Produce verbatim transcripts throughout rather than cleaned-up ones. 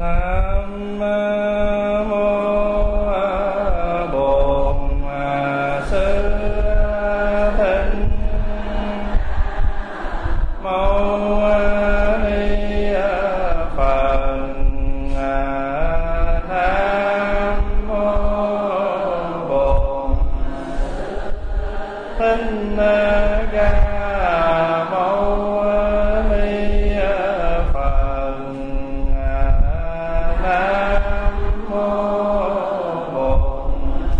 Nam mô Bổn Sư Thích Mâu Ni Phật. Nam mô Bổn Thích Ca Mâu Ni Phật. Nam mô Bổn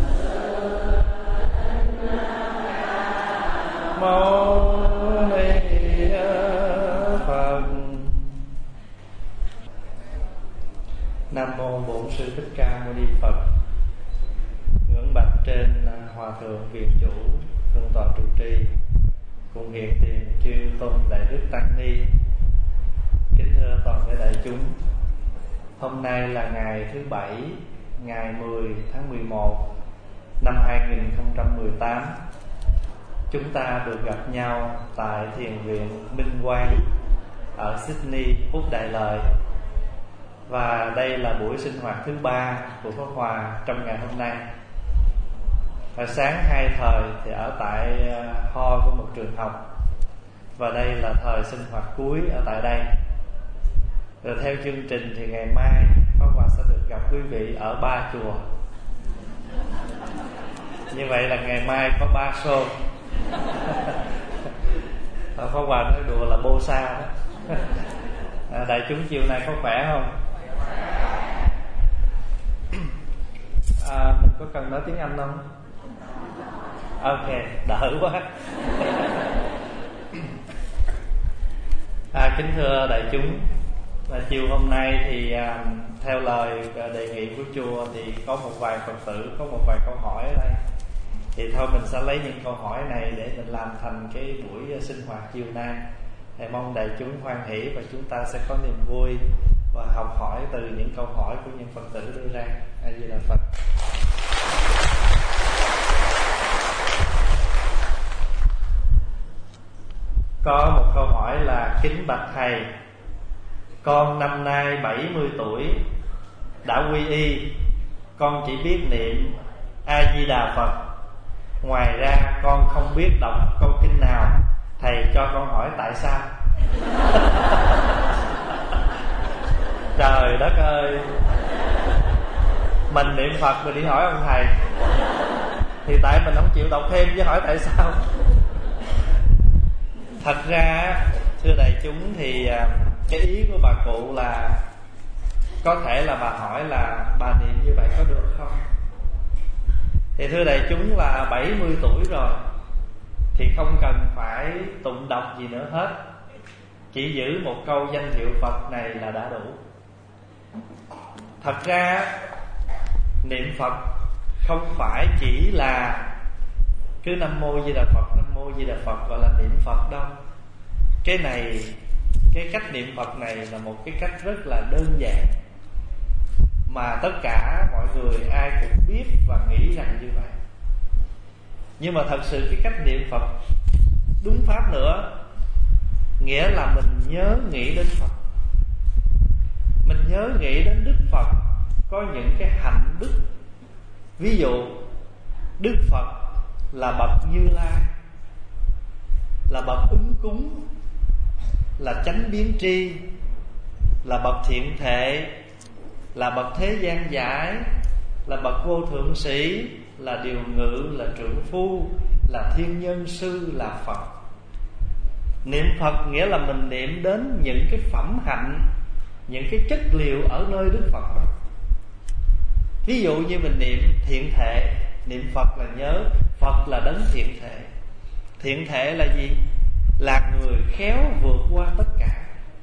Mâu Ni Phật. Nam mô Bổn Sư Thích Ca Mâu Ni Phật. Ngưỡng bạch trên Hòa thượng Viện Chủ Thượng tọa trụ trì, cùng hiện tiền chư tôn đại đức tăng ni. Kính thưa toàn thể đại chúng, hôm nay là ngày thứ bảy, ngày mười tháng mười một năm hai nghìn không trăm mười tám. Chúng ta được gặp nhau tại thiền viện Minh Quang ở Sydney, Úc Đại Lợi. Và đây là buổi sinh hoạt thứ ba của Pháp Hòa trong ngày hôm nay. Và sáng hai thời thì ở tại hall của một trường học, và đây là thời sinh hoạt cuối ở tại đây. Rồi theo chương trình thì ngày mai Pháp Hòa sẽ được gặp quý vị ở ba chùa. Như vậy là ngày mai có ba show. Pháp Hòa nói đùa là bô sa đó. À, đại chúng chiều nay có khỏe không? À, mình có cần nói tiếng Anh không? Ok, đỡ quá. À, kính thưa đại chúng, và chiều hôm nay thì à, theo lời đề nghị của chùa thì có một vài Phật tử có một vài câu hỏi ở đây. Thì thôi mình sẽ lấy những câu hỏi này để mình làm thành cái buổi sinh hoạt chiều nay. Thì mong đại chúng hoan hỷ và chúng ta sẽ có niềm vui và học hỏi từ những câu hỏi của những Phật tử đưa ra. A Di Đà Phật. Có một câu hỏi là: kính bạch thầy, con năm nay bảy mươi tuổi, đã quy y, con chỉ biết niệm A Di Đà Phật, ngoài ra con không biết đọc câu kinh nào, thầy cho con hỏi tại sao? Trời đất ơi, mình niệm Phật mình đi hỏi ông thầy, thì tại mình không chịu đọc thêm chứ hỏi tại sao. Thật ra thưa đại chúng thì cái ý của bà cụ là có thể là bà hỏi là bà niệm như vậy có được không? Thì thưa đại chúng là bảy mươi tuổi rồi thì không cần phải tụng đọc gì nữa hết, chỉ giữ một câu danh hiệu Phật này là đã đủ. Thật ra niệm Phật không phải chỉ là cứ Nam Mô Di Đà Phật, Nam Mô Di Đà Phật gọi là niệm Phật đâu. Cái này, cái cách niệm Phật này là một cái cách rất là đơn giản, mà tất cả mọi người ai cũng biết và nghĩ rằng như vậy. Nhưng mà thật sự cái cách niệm Phật đúng pháp nữa, nghĩa là mình nhớ nghĩ đến Phật, mình nhớ nghĩ đến Đức Phật có những cái hạnh đức. Ví dụ Đức Phật là bậc Như Lai, là bậc ứng cúng, là chánh biến tri, là bậc thiện thệ, là bậc thế gian giải, là bậc vô thượng sĩ, là điều ngự, là trượng phu, là thiên nhân sư, là Phật. Niệm Phật nghĩa là mình niệm đến những cái phẩm hạnh, những cái chất liệu ở nơi Đức Phật đó. Ví dụ như mình niệm thiện thệ, niệm Phật là nhớ Phật là đấng thiện thệ. Thiện thệ là gì? Là người khéo vượt qua tất cả.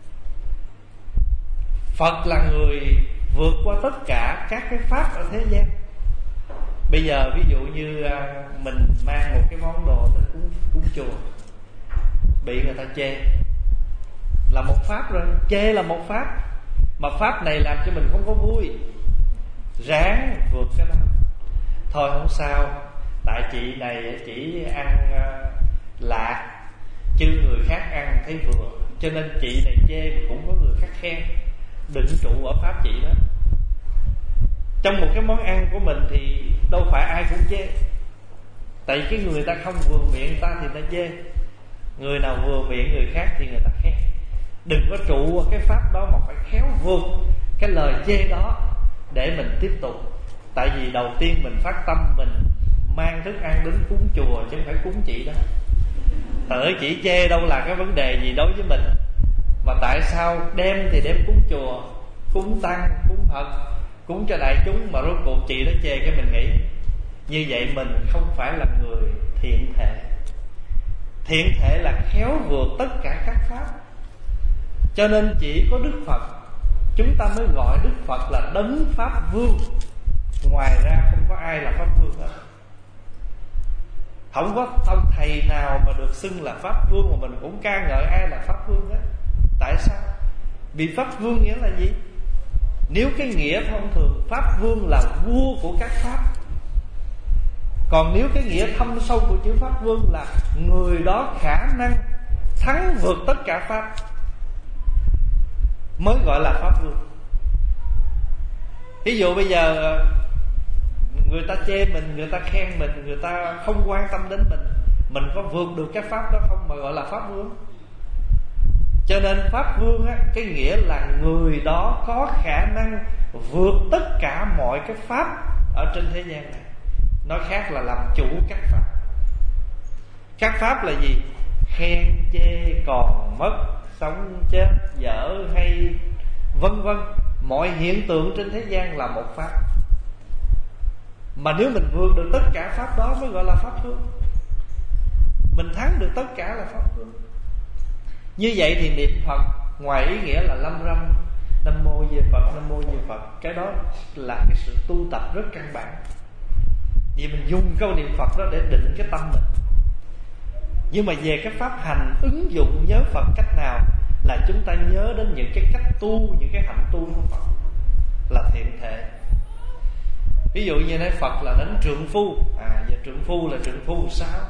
Phật là người vượt qua tất cả các cái pháp ở thế gian. Bây giờ ví dụ như mình mang một cái món đồ tới cúng, cúng chùa, bị người ta chê là một pháp rồi, chê là một pháp, mà pháp này làm cho mình không có vui, ráng vượt cái đó. Thôi không sao, tại chị này chỉ ăn uh, lạc, chứ người khác ăn thấy vừa, cho nên chị này chê mà cũng có người khác khen. đừng trụ ở pháp chỉ đó. Trong một cái món ăn của mình thì đâu phải ai cũng chê. Tại cái người ta không vừa miệng người ta thì ta chê, người nào vừa miệng người khác thì người ta khen. Đừng có trụ ở cái pháp đó mà phải khéo vượt cái lời chê đó để mình tiếp tục. Tại vì đầu tiên mình phát tâm mình mang thức ăn đến cúng chùa chứ không phải cúng chị đó. Thật chỉ chê đâu là cái vấn đề gì đối với mình. Mà tại sao đem thì đem cúng chùa, cúng tăng, cúng Phật, cúng cho đại chúng, mà rốt cuộc chị đó chê cái mình nghĩ như vậy mình không phải là người thiện thể. Thiện thể là khéo vượt tất cả các pháp. Cho nên chỉ có Đức Phật chúng ta mới gọi Đức Phật là đấng Pháp Vương. Ngoài ra không có ai là Pháp Vương hết. Không có ông thầy nào mà được xưng là Pháp Vương mà mình cũng ca ngợi ai là Pháp Vương hết. Tại sao? Vì Pháp Vương nghĩa là gì? Nếu cái nghĩa thông thường, Pháp Vương là vua của các pháp. Còn nếu cái nghĩa thâm sâu của chữ Pháp Vương là người đó khả năng thắng vượt tất cả pháp, mới gọi là Pháp Vương. Ví dụ bây giờ người ta chê mình, người ta khen mình, người ta không quan tâm đến mình, mình có vượt được cái pháp đó không mà gọi là Pháp Vương? Cho nên Pháp Vương á, cái nghĩa là người đó có khả năng vượt tất cả mọi cái pháp ở trên thế gian này. Nói khác là làm chủ các pháp. Các pháp là gì? Khen, chê, còn, mất, sống, chết, dở, hay, vân vân. Mọi hiện tượng trên thế gian là một pháp. Mà nếu mình vượt được tất cả pháp đó mới gọi là Pháp Vương. Mình thắng được tất cả là Pháp Vương. Như vậy thì niệm Phật ngoài ý nghĩa là lâm râm Nam Mô Di Phật, Nam Mô Di Phật, cái đó là cái sự tu tập rất căn bản. Vì mình dùng câu niệm Phật đó để định cái tâm mình. Nhưng mà về cái pháp hành ứng dụng nhớ Phật cách nào là chúng ta nhớ đến những cái cách tu, những cái hạnh tu của Phật là thiện thể. Ví dụ như nói Phật là đến trượng phu. À giờ trượng phu là trượng phu sao?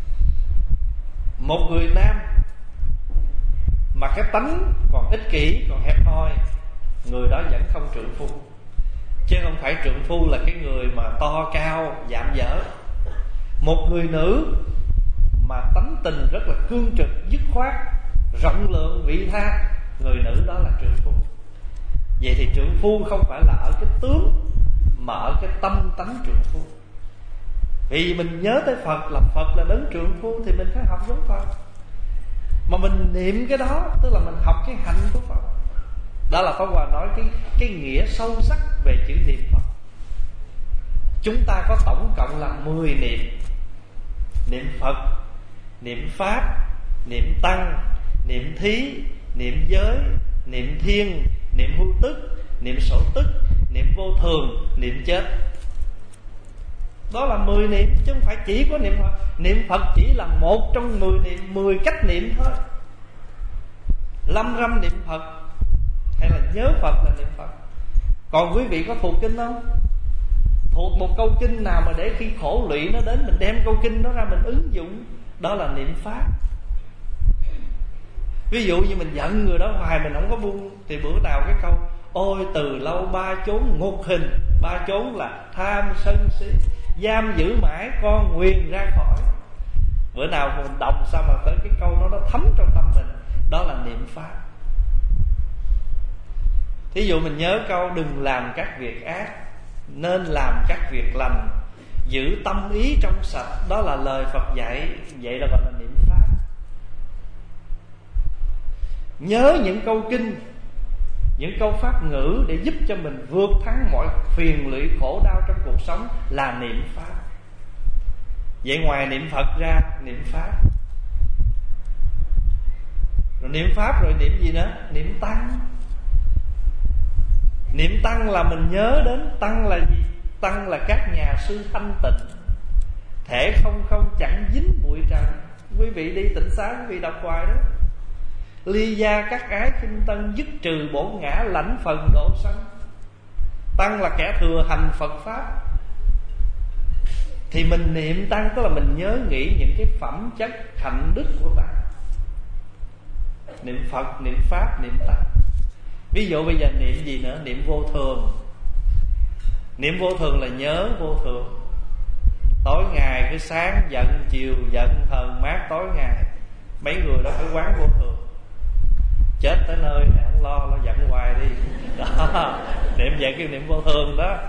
Một người nam mà cái tánh còn ích kỷ, còn hẹp hòi, người đó vẫn không trượng phu. Chứ không phải trượng phu là cái người mà to cao, dạm dở. Một người nữ mà tánh tình rất là cương trực, dứt khoát, rộng lượng, vị tha, người nữ đó là trượng phu. Vậy thì trượng phu không phải là ở cái tướng mà ở cái tâm tánh trượng phu. Vì mình nhớ tới Phật là Phật là đấng trượng phu thì mình phải học giống Phật. Mà mình niệm cái đó tức là mình học cái hạnh của Phật. Đó là Pháp Hòa nói cái, cái nghĩa sâu sắc về chữ niệm Phật. Chúng ta có tổng cộng là mười niệm. Niệm Phật, niệm Pháp, niệm Tăng, niệm Thí, niệm Giới, niệm Thiên, niệm Hưu Tức, niệm Sổ Tức, niệm Vô Thường, niệm Chết. Đó là mười niệm chứ không phải chỉ có niệm Phật. Niệm Phật chỉ là một trong mười niệm, mười cách niệm thôi. Lâm râm niệm Phật hay là nhớ Phật là niệm Phật. Còn quý vị có thuộc kinh không? Thuộc một câu kinh nào mà để khi khổ lụy nó đến mình đem câu kinh đó ra mình ứng dụng, đó là niệm Pháp. Ví dụ như mình giận người đó hoài mình không có buông, thì bữa nào cái câu ôi từ lâu ba chốn ngục hình. Ba chốn là tham sân si, giam giữ mãi con nguyền ra khỏi. Bữa nào mình đọc sao mà tới cái câu đó nó thấm trong tâm mình, đó là niệm Pháp. Thí dụ mình nhớ câu đừng làm các việc ác, nên làm các việc lành, giữ tâm ý trong sạch, đó là lời Phật dạy. Vậy là gọi là niệm Pháp. Nhớ những câu kinh, những câu pháp ngữ để giúp cho mình vượt thắng mọi phiền lụy khổ đau trong cuộc sống là niệm Pháp. Vậy ngoài niệm Phật ra, niệm Pháp. Rồi niệm Pháp rồi niệm gì nữa? Niệm Tăng. Niệm Tăng là mình nhớ đến Tăng là gì? Tăng là các nhà sư thanh tịnh, thể không không chẳng dính bụi trần. Quý vị đi Tịnh Xá, quý vị đọc hoài đó. Ly gia các ái kinh tân, dứt trừ bổn ngã, lãnh phần độ sanh. Tăng là kẻ thừa hành Phật Pháp. Thì mình niệm Tăng tức là mình nhớ nghĩ những cái phẩm chất hạnh đức của Tăng. Niệm Phật, niệm Pháp, niệm Tăng. Ví dụ bây giờ niệm gì nữa? Niệm vô thường. Niệm vô thường là nhớ vô thường. Tối ngày cứ sáng giận, chiều giận, hờn mát tối ngày. Mấy người đó phải quán vô thường. Chết tới nơi này không lo, lo giận hoài đi đó. Niệm vậy kêu niệm vô thường đó.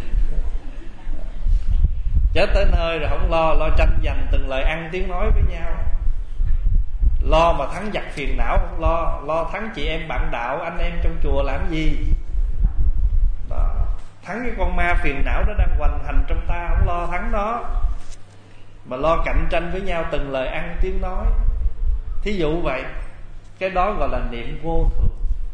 Chết tới nơi rồi không lo, lo tranh giành từng lời ăn tiếng nói với nhau. Lo mà thắng giặc phiền não không lo, lo thắng chị em bạn đạo, anh em trong chùa làm gì đó. Thắng cái con ma phiền não đó đang hoành hành trong ta, không lo thắng nó, mà lo cạnh tranh với nhau từng lời ăn tiếng nói. Thí dụ vậy, cái đó gọi là niệm vô thường.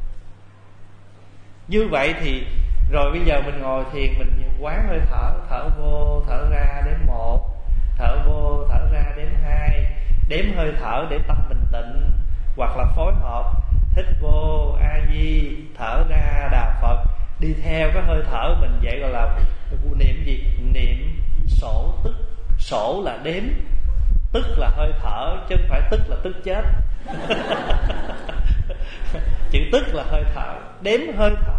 Như vậy thì rồi bây giờ mình ngồi thiền, mình quán hơi thở, thở vô thở ra đếm một, thở vô thở ra đếm hai, đếm hơi thở để tâm mình tịnh. Hoặc là phối hợp hít vô A Di, thở ra Đà Phật, đi theo cái hơi thở mình. Vậy gọi là niệm gì? Niệm sổ tức. Sổ là đếm, tức là hơi thở, chứ không phải tức là tức chết. Chữ tức là hơi thở, đếm hơi thở.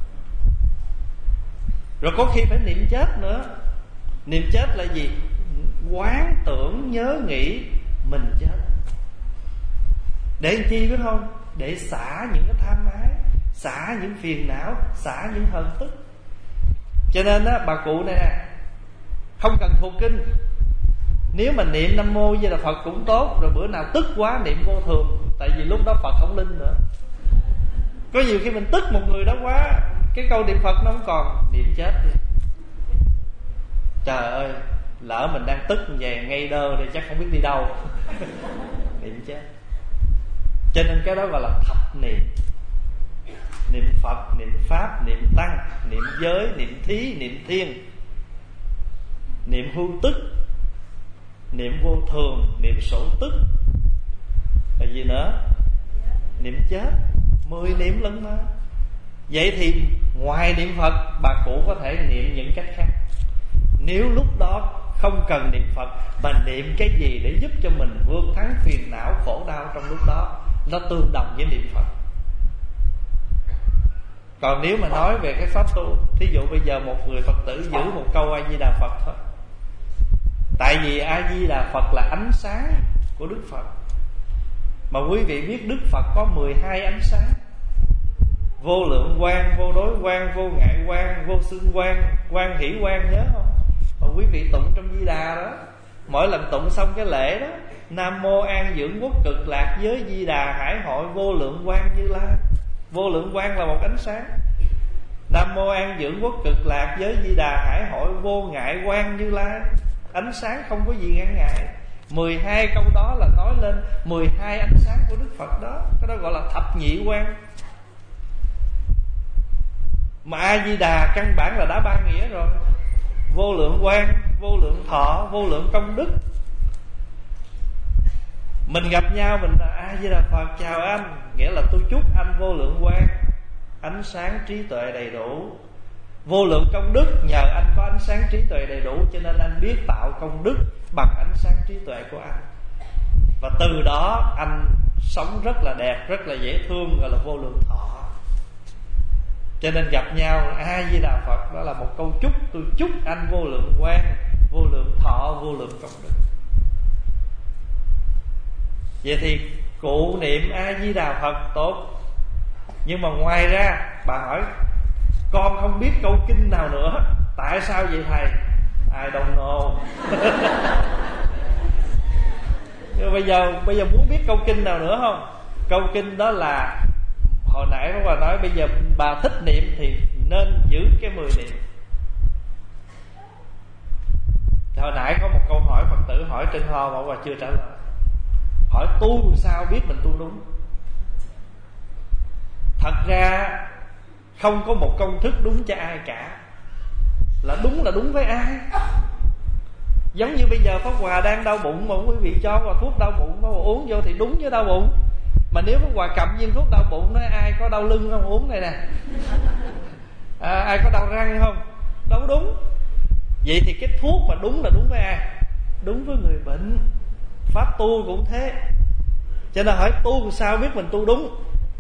Rồi có khi phải niệm chết nữa. Niệm chết là gì? Quán tưởng nhớ nghĩ mình chết. Để làm chi biết không? Để xả những cái tham ái, xả những phiền não, xả những hờn tức. Cho nên á, bà cụ này nè, không cần thuộc kinh, nếu mà niệm Nam Mô Di Đà Phật cũng tốt. Rồi bữa nào tức quá niệm vô thường, tại vì lúc đó Phật không linh nữa. Có nhiều khi mình tức một người đó quá, cái câu niệm Phật nó không còn, niệm chết đi. Trời ơi, lỡ mình đang tức về ngay đơ thì chắc không biết đi đâu. Niệm chết. Cho nên cái đó gọi là thập niệm. Niệm Phật, niệm Pháp, niệm Tăng, niệm giới, niệm thí, niệm thiên, niệm hưu tức, niệm vô thường, niệm sổ tức. Là gì nữa? Niệm chết. Mười niệm lẫn mà. Vậy thì ngoài niệm Phật, bà cụ có thể niệm những cách khác. Nếu lúc đó không cần niệm Phật, mà niệm cái gì để giúp cho mình vượt thắng phiền não khổ đau trong lúc đó, nó tương đồng với niệm Phật. Còn nếu mà nói về cái pháp tu, thí dụ bây giờ một người Phật tử giữ một câu A Di Đà Phật thôi. Tại vì A Di Đà Phật là ánh sáng của Đức Phật. Mà quý vị biết Đức Phật có mười hai ánh sáng: vô lượng quang, vô đối quang, vô ngại quang, vô xưng quang, quang hỷ quang, nhớ không? Mà quý vị tụng trong Di Đà đó, mỗi lần tụng xong cái lễ đó, Nam Mô An Dưỡng Quốc Cực Lạc Giới Di Đà Hải Hội Vô Lượng Quang Như Lai. Vô lượng quang là một ánh sáng. Nam Mô An Dưỡng Quốc Cực Lạc Giới Di Đà Hải Hội Vô Ngại Quang Như Lai, ánh sáng không có gì ngăn ngại. Mười hai câu đó là nói lên mười hai ánh sáng của Đức Phật đó. Cái đó gọi là thập nhị quang. Mà A Di Đà căn bản là đã ba nghĩa rồi: vô lượng quang, vô lượng thọ, vô lượng công đức. Mình gặp nhau mình là A Di Đà Phật chào anh, nghĩa là tôi chúc anh vô lượng quang, ánh sáng trí tuệ đầy đủ. Vô lượng công đức, nhờ anh có ánh sáng trí tuệ đầy đủ, cho nên anh biết tạo công đức bằng ánh sáng trí tuệ của anh. Và từ đó anh sống rất là đẹp, rất là dễ thương, gọi là vô lượng thọ. Cho nên gặp nhau A Di Đà Phật, đó là một câu chúc. Tôi chúc anh vô lượng quang, vô lượng thọ, vô lượng công đức. Vậy thì cụ niệm A Di Đà Phật tốt. Nhưng mà ngoài ra bà hỏi, con không biết câu kinh nào nữa. Tại sao vậy thầy? I don't know. Nhưng bây giờ bây giờ muốn biết câu kinh nào nữa không? Câu kinh đó là hồi nãy bà nói, bây giờ bà thích niệm thì nên giữ cái mười niệm. Hồi nãy có một câu hỏi Phật tử hỏi trên ho mà bà chưa trả lời. Hỏi tu sao biết mình tu đúng? Thật ra không có một công thức đúng cho ai cả. Là đúng là đúng với ai. Giống như bây giờ Pháp Hòa đang đau bụng, mà quý vị cho vào thuốc đau bụng, Pháp Hòa uống vô thì đúng với đau bụng. Mà nếu Pháp Hòa cầm viên thuốc đau bụng, nói ai có đau lưng không uống này nè, à, ai có đau răng không, đâu đúng. Vậy thì cái thuốc mà đúng là đúng với ai? Đúng với người bệnh. Pháp tu cũng thế. Cho nên hỏi tu sao biết mình tu đúng?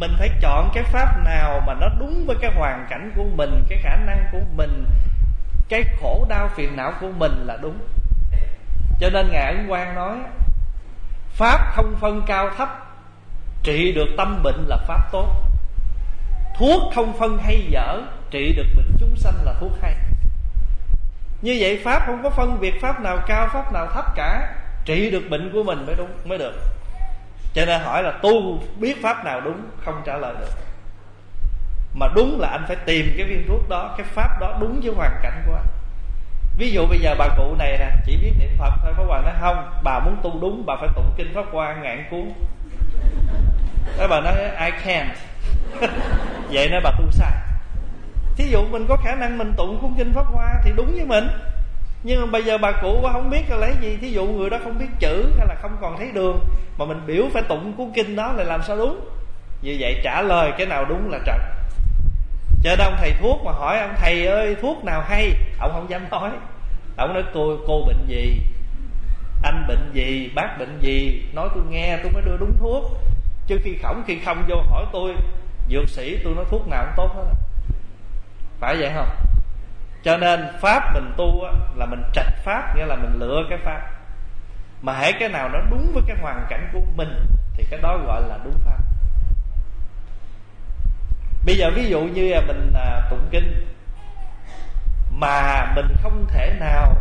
Mình phải chọn cái pháp nào mà nó đúng với cái hoàn cảnh của mình, cái khả năng của mình, cái khổ đau phiền não của mình là đúng. Cho nên Ngài Ấn Quang nói pháp không phân cao thấp, trị được tâm bệnh là pháp tốt. Thuốc không phân hay dở, trị được bệnh chúng sanh là thuốc hay. Như vậy pháp không có phân biệt pháp nào cao pháp nào thấp cả, trị được bệnh của mình mới đúng, mới được. Cho nên hỏi là tu biết pháp nào đúng, không trả lời được. Mà đúng là anh phải tìm cái viên thuốc đó, cái pháp đó đúng với hoàn cảnh của anh. Ví dụ bây giờ bà cụ này nè, chỉ biết niệm Phật thôi. Pháp Hòa nói không, bà muốn tu đúng bà phải tụng kinh Pháp Hoa ngàn cuốn. Thế bà nói I can't. Vậy nên bà tu sai. Thí dụ mình có khả năng mình tụng cuốn kinh Pháp Hoa thì đúng với mình. Nhưng mà bây giờ bà cụ không biết là lấy gì. Thí dụ người đó không biết chữ hay là không còn thấy đường, mà mình biểu phải tụng cuốn kinh đó là làm sao đúng. Như vậy trả lời cái nào đúng là trật. Cho nên ông thầy thuốc mà hỏi ông thầy ơi thuốc nào hay, ông không dám nói. Ông nói cô, cô bệnh gì, anh bệnh gì, bác bệnh gì, nói tôi nghe tôi mới đưa đúng thuốc. Chứ khi khổng khi không vô hỏi tôi dược sĩ, tôi nói thuốc nào cũng tốt hết. Phải vậy không? Cho nên pháp mình tu là mình trạch pháp, nghĩa là mình lựa cái pháp. Mà hễ cái nào nó đúng với cái hoàn cảnh của mình thì cái đó gọi là đúng pháp. Bây giờ ví dụ như là mình à, tụng kinh mà mình không thể nào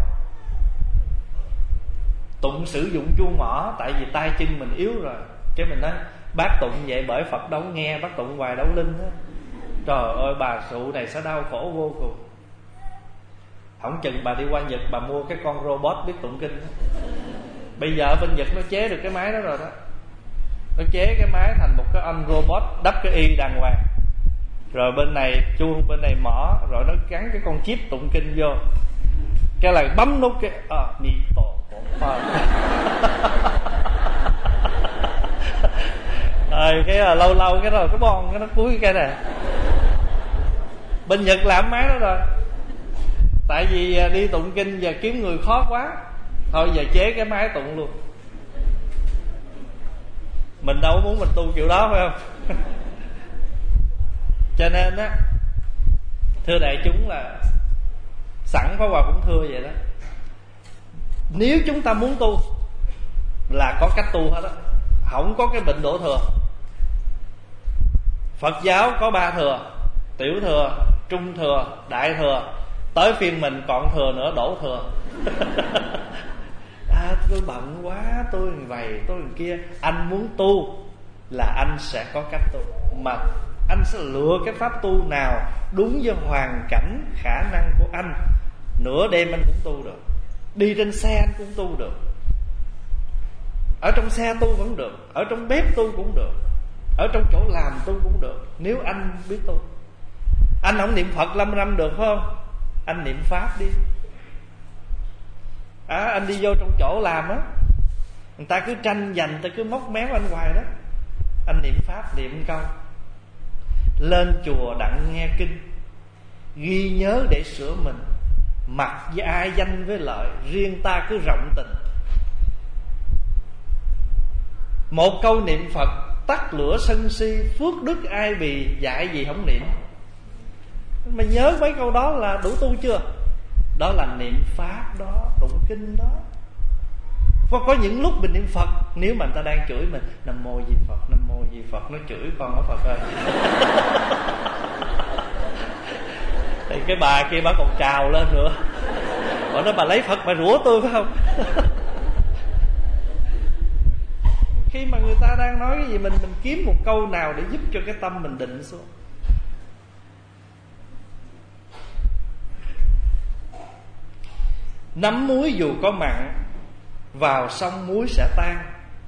tụng sử dụng chuông mỏ, tại vì tay chân mình yếu rồi. Cái mình nói bác tụng vậy bởi Phật đâu nghe, bác tụng hoài đâu linh đó. Trời ơi bà sụ này sẽ đau khổ vô cùng. Không chừng bà đi qua Nhật bà mua cái con robot biết tụng kinh đó. Bây giờ bên Nhật nó chế được cái máy đó rồi đó. Nó chế cái máy thành một cái anh robot đắp cái y đàng hoàng. Rồi bên này chuông, bên này mỏ, rồi nó gắn cái con chip tụng kinh vô. Cái là bấm nút cái à, ni tổ rồi cái là lâu lâu cái rồi cái bon cái nó cuối cái này. Bên Nhật làm máy đó rồi. Tại vì đi tụng kinh giờ kiếm người khó quá, thôi giờ chế cái máy tụng luôn. Mình đâu muốn mình tu kiểu đó phải không? Cho nên á, thưa đại chúng là sẵn Pháp Hòa cũng thưa vậy đó. Nếu chúng ta muốn tu là có cách tu hết á, không có cái bệnh đổ thừa. Phật giáo có ba thừa: tiểu thừa, trung thừa, đại thừa. Tới phiên mình còn thừa nữa, đổ thừa. À, tôi bận quá, tôi vậy, tôi kia. Anh muốn tu là anh sẽ có cách tu, mà anh sẽ lựa cái pháp tu nào đúng với hoàn cảnh, khả năng của anh. Nửa đêm anh cũng tu được, đi trên xe anh cũng tu được, ở trong xe tu vẫn được, ở trong bếp tu cũng được, ở trong chỗ làm tu cũng được, nếu anh biết tu. Anh không niệm Phật lâm râm được phải không? Anh niệm Pháp đi. À, anh đi vô trong chỗ làm á, người ta cứ tranh giành, người ta cứ móc méo anh hoài đó. Anh niệm Pháp, niệm câu lên chùa đặng nghe kinh, ghi nhớ để sửa mình, mặc với ai danh với lợi, riêng ta cứ rộng tình. Một câu niệm Phật tắt lửa sân si, phước đức ai bì, dạy gì không niệm. Mà nhớ mấy câu đó là đủ tu chưa? Đó là niệm Pháp đó, tụng kinh đó. Có, có những lúc mình niệm Phật, nếu mà người ta đang chửi mình, Nam Mô Di Phật, Nam Mô Di Phật, nó chửi con ở Phật ơi. Thì cái bà kia bà còn trào lên nữa. Bà nói bà lấy Phật bà rủa tôi phải không? Khi mà người ta đang nói cái gì, mình mình kiếm một câu nào để giúp cho cái tâm mình định xuống. Nắm muối dù có mặn, vào sông muối sẽ tan.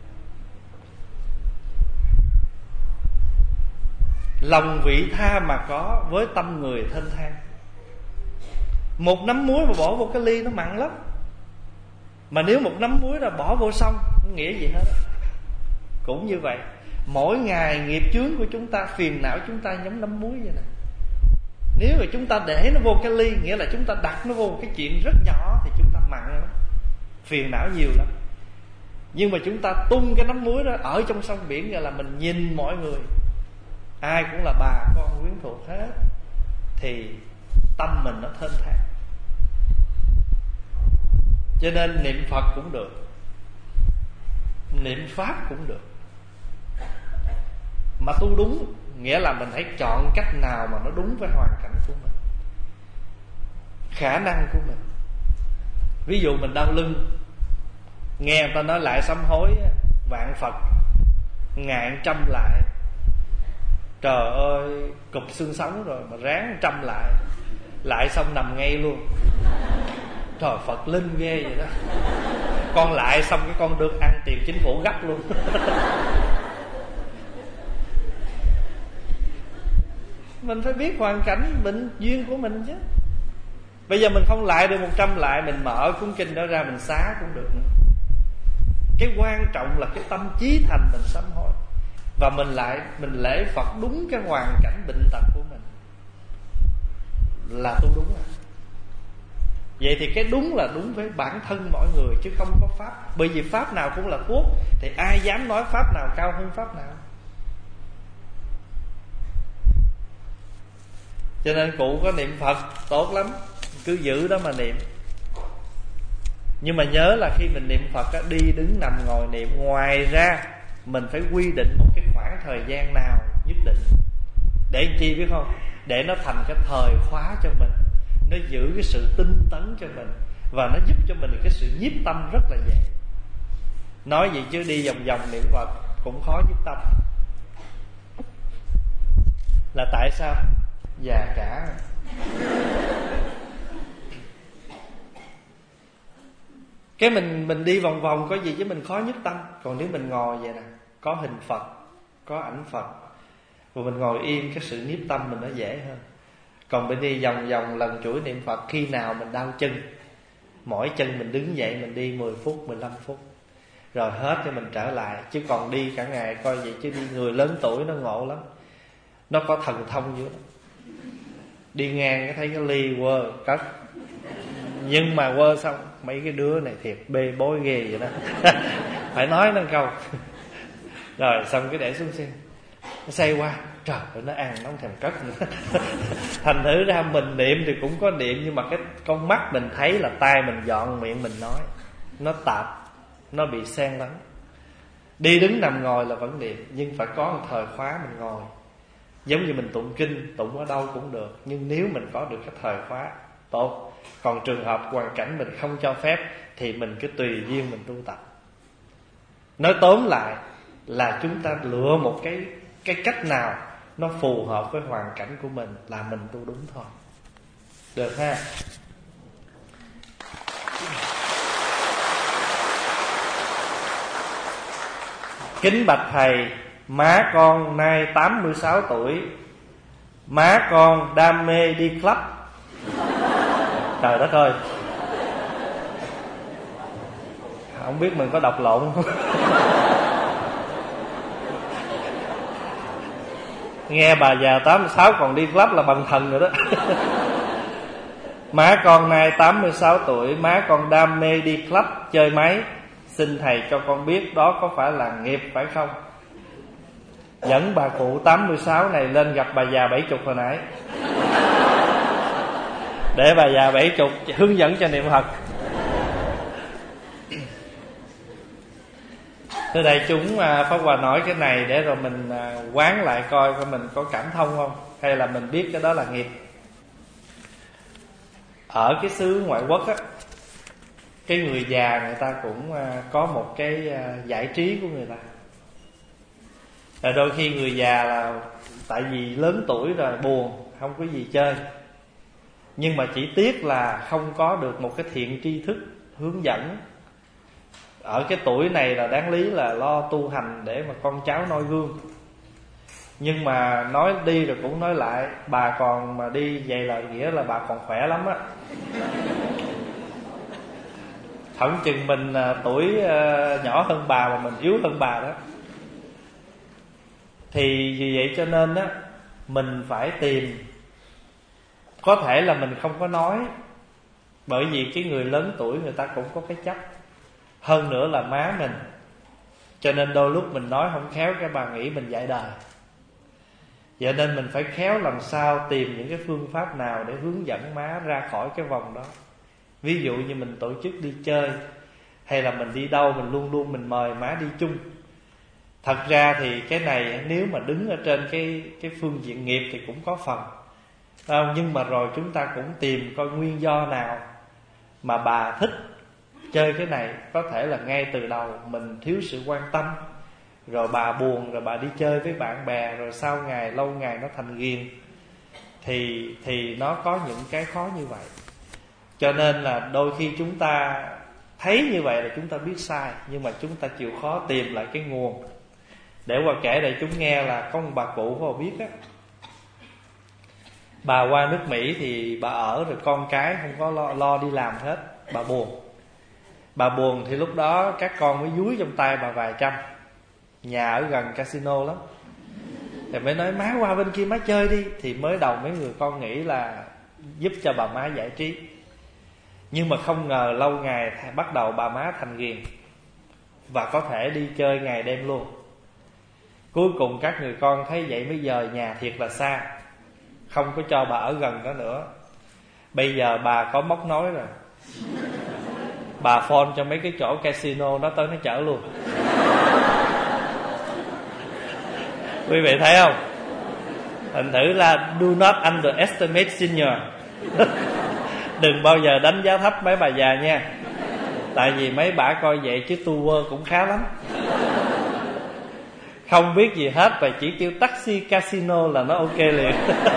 Lòng vị tha mà có, với tâm người thênh thang. Một nắm muối mà bỏ vô cái ly nó mặn lắm, mà nếu một nắm muối là bỏ vô sông không nghĩa gì hết. Cũng như vậy, mỗi ngày nghiệp chướng của chúng ta, phiền não chúng ta giống nắm muối vậy nè. Nếu mà chúng ta để nó vô cái ly, nghĩa là chúng ta đặt nó vô cái chuyện rất nhỏ, thì chúng ta mặn lắm, phiền não nhiều lắm. Nhưng mà chúng ta tung cái nắm muối đó ở trong sông biển, nghĩa là mình nhìn mọi người, ai cũng là bà con quyến thuộc hết, thì tâm mình nó thênh thang. Cho nên niệm Phật cũng được, niệm Pháp cũng được. Mà tu đúng nghĩa là mình hãy chọn cách nào mà nó đúng với hoàn cảnh của mình, khả năng của mình. Ví dụ mình đau lưng, nghe người ta nói lại sám hối vạn Phật ngàn trăm lại, trời ơi cụp xương sống rồi mà ráng trăm lại, lại xong nằm ngay luôn. Trời, Phật linh ghê vậy đó. Con lại xong cái con được ăn tiền chính phủ gấp luôn. Mình phải biết hoàn cảnh bệnh duyên của mình chứ. Bây giờ mình không lại được một trăm lại, mình mở cuốn kinh đó ra mình xá cũng được nữa. Cái quan trọng là cái tâm chí thành mình sám hối, và mình lại mình lễ Phật đúng cái hoàn cảnh bệnh tật của mình là tu đúng rồi. Vậy thì cái đúng là đúng với bản thân mỗi người, chứ không có pháp. Bởi vì pháp nào cũng là thuốc, thì ai dám nói pháp nào cao hơn pháp nào. Cho nên cụ có niệm Phật tốt lắm, cứ giữ đó mà niệm. Nhưng mà nhớ là khi mình niệm Phật á, đi đứng nằm ngồi niệm. Ngoài ra mình phải quy định một cái khoảng thời gian nào nhất định. Để làm chi biết không? Để nó thành cái thời khóa cho mình, nó giữ cái sự tinh tấn cho mình, và nó giúp cho mình cái sự nhiếp tâm rất là dễ. Nói gì chứ đi vòng vòng niệm Phật cũng khó nhiếp tâm. Là tại sao? Già cả. Cái mình mình đi vòng vòng có gì chứ mình khó nhất tâm. Còn nếu mình ngồi vậy nè, có hình Phật, có ảnh Phật, và mình ngồi yên, cái sự nhiếp tâm mình nó dễ hơn. Còn bên đi vòng vòng lần chuỗi niệm Phật, khi nào mình đau chân, mỗi chân mình đứng dậy mình đi mười phút, mười lăm phút, rồi hết cho mình trở lại. Chứ còn đi cả ngày coi vậy chứ đi người lớn tuổi nó ngộ lắm. Nó có thần thông dữ lắm. Đi ngang cái thấy cái ly quơ cất, nhưng mà quơ xong mấy cái đứa này thiệt bê bối ghê vậy đó. Phải nói nó câu. Rồi xong cái để xuống xe, nó say qua, trời ơi nó ăn nó không thèm cất nữa. Thành thử ra mình niệm thì cũng có niệm, nhưng mà cái con mắt mình thấy là tai mình dọn, miệng mình nói, nó tạp, nó bị xen lẫn. Đi đứng nằm ngồi là vẫn niệm, nhưng phải có một thời khóa mình ngồi. Giống như mình tụng kinh, tụng ở đâu cũng được, nhưng nếu mình có được cái thời khóa tốt. Còn trường hợp hoàn cảnh mình không cho phép thì mình cứ tùy duyên mình tu tập. Nói tóm lại là chúng ta lựa một cái cái cách nào nó phù hợp với hoàn cảnh của mình là mình tu đúng thôi. Được ha? Kính bạch thầy, má con nay tám mươi sáu tuổi. Má con đam mê đi club. Trời đất ơi, không biết mình có đọc lộn không? Nghe bà già tám mươi sáu còn đi club là bằng thần rồi đó. Má con nay tám mươi sáu tuổi. Má con đam mê đi club chơi máy. Xin thầy cho con biết đó có phải là nghiệp phải không? Dẫn bà cụ tám mươi sáu này lên gặp bà già bảy mươi hồi nãy, để bà già bảy mươi hướng dẫn cho niệm Phật. Thưa đại chúng, Pháp Hòa nói cái này để rồi mình quán lại coi coi mình có cảm thông không, hay là mình biết cái đó là nghiệp. Ở cái xứ ngoại quốc á, cái người già người ta cũng có một cái giải trí của người ta. Rồi đôi khi người già là tại vì lớn tuổi rồi buồn, không có gì chơi, nhưng mà chỉ tiếc là không có được một cái thiện tri thức hướng dẫn. Ở cái tuổi này là đáng lý là lo tu hành để mà con cháu noi gương. Nhưng mà nói đi rồi cũng nói lại, bà còn mà đi vậy là nghĩa là bà còn khỏe lắm á. Thẳng chừng mình tuổi nhỏ hơn bà mà mình yếu hơn bà đó. Thì vì vậy cho nên á, mình phải tìm. Có thể là mình không có nói, bởi vì cái người lớn tuổi người ta cũng có cái chấp. Hơn nữa là má mình, cho nên đôi lúc mình nói không khéo cái bà nghĩ mình dạy đời. Vậy nên mình phải khéo làm sao tìm những cái phương pháp nào để hướng dẫn má ra khỏi cái vòng đó. Ví dụ như mình tổ chức đi chơi, hay là mình đi đâu mình luôn luôn mình mời má đi chung. Thật ra thì cái này nếu mà đứng ở trên cái, cái phương diện nghiệp thì cũng có phần à, nhưng mà rồi chúng ta cũng tìm coi nguyên do nào mà bà thích chơi cái này. Có thể là ngay từ đầu mình thiếu sự quan tâm, rồi bà buồn, rồi bà đi chơi với bạn bè, rồi sau ngày lâu ngày nó thành ghiền, Thì, thì nó có những cái khó như vậy. Cho nên là đôi khi chúng ta thấy như vậy là chúng ta biết sai, nhưng mà chúng ta chịu khó tìm lại cái nguồn. Để qua kể để chúng nghe là có một bà cụ có biết á, bà qua nước Mỹ thì bà ở rồi con cái không có lo, lo đi làm hết. Bà buồn Bà buồn thì lúc đó các con mới dúi trong tay bà vài trăm. Nhà ở gần casino lắm, thì mới nói má qua bên kia má chơi đi. Thì mới đầu mấy người con nghĩ là giúp cho bà má giải trí, nhưng mà không ngờ lâu ngày bắt đầu bà má thành ghiền, và có thể đi chơi ngày đêm luôn. Cuối cùng các người con thấy vậy mới dời nhà thiệt là xa, không có cho bà ở gần đó nữa. Bây giờ bà có móc nối rồi, bà phone cho mấy cái chỗ casino nó tới nó chở luôn. Quý vị thấy không? Thành thử là do not underestimate senior. Đừng bao giờ đánh giá thấp mấy bà già nha. Tại vì mấy bả coi vậy chứ tour cũng khá lắm, không biết gì hết và chỉ kêu taxi casino là nó ok liền.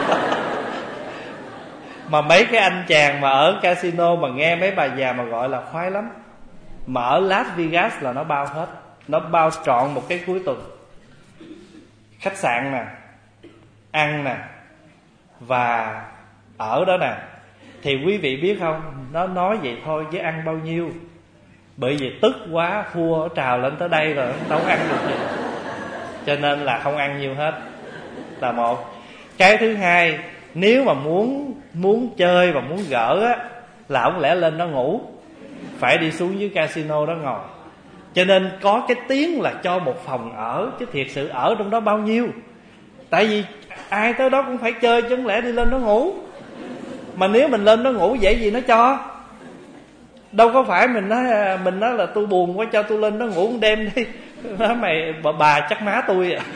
Mà mấy cái anh chàng mà ở casino mà nghe mấy bà già mà gọi là khoái lắm. Mà ở Las Vegas là nó bao hết, nó bao trọn một cái cuối tuần. Khách sạn nè, ăn nè, và ở đó nè. Thì quý vị biết không, nó nói vậy thôi chứ ăn bao nhiêu. Bởi vì tức quá, thua trào lên tới đây rồi, đâu ăn được gì. Cho nên là không ăn nhiều hết, là một. Cái thứ hai, nếu mà muốn muốn chơi và muốn gỡ á, là không lẽ lên đó ngủ, phải đi xuống dưới casino đó ngồi. Cho nên có cái tiếng là cho một phòng ở, chứ thiệt sự ở trong đó bao nhiêu. Tại vì ai tới đó cũng phải chơi, chứ không lẽ đi lên đó ngủ. Mà nếu mình lên đó ngủ vậy gì nó cho. Đâu có phải mình nói mình nói là tôi buồn quá cho tôi lên đó ngủ một đêm đi. Nói mày bà, bà chắc má tôi à.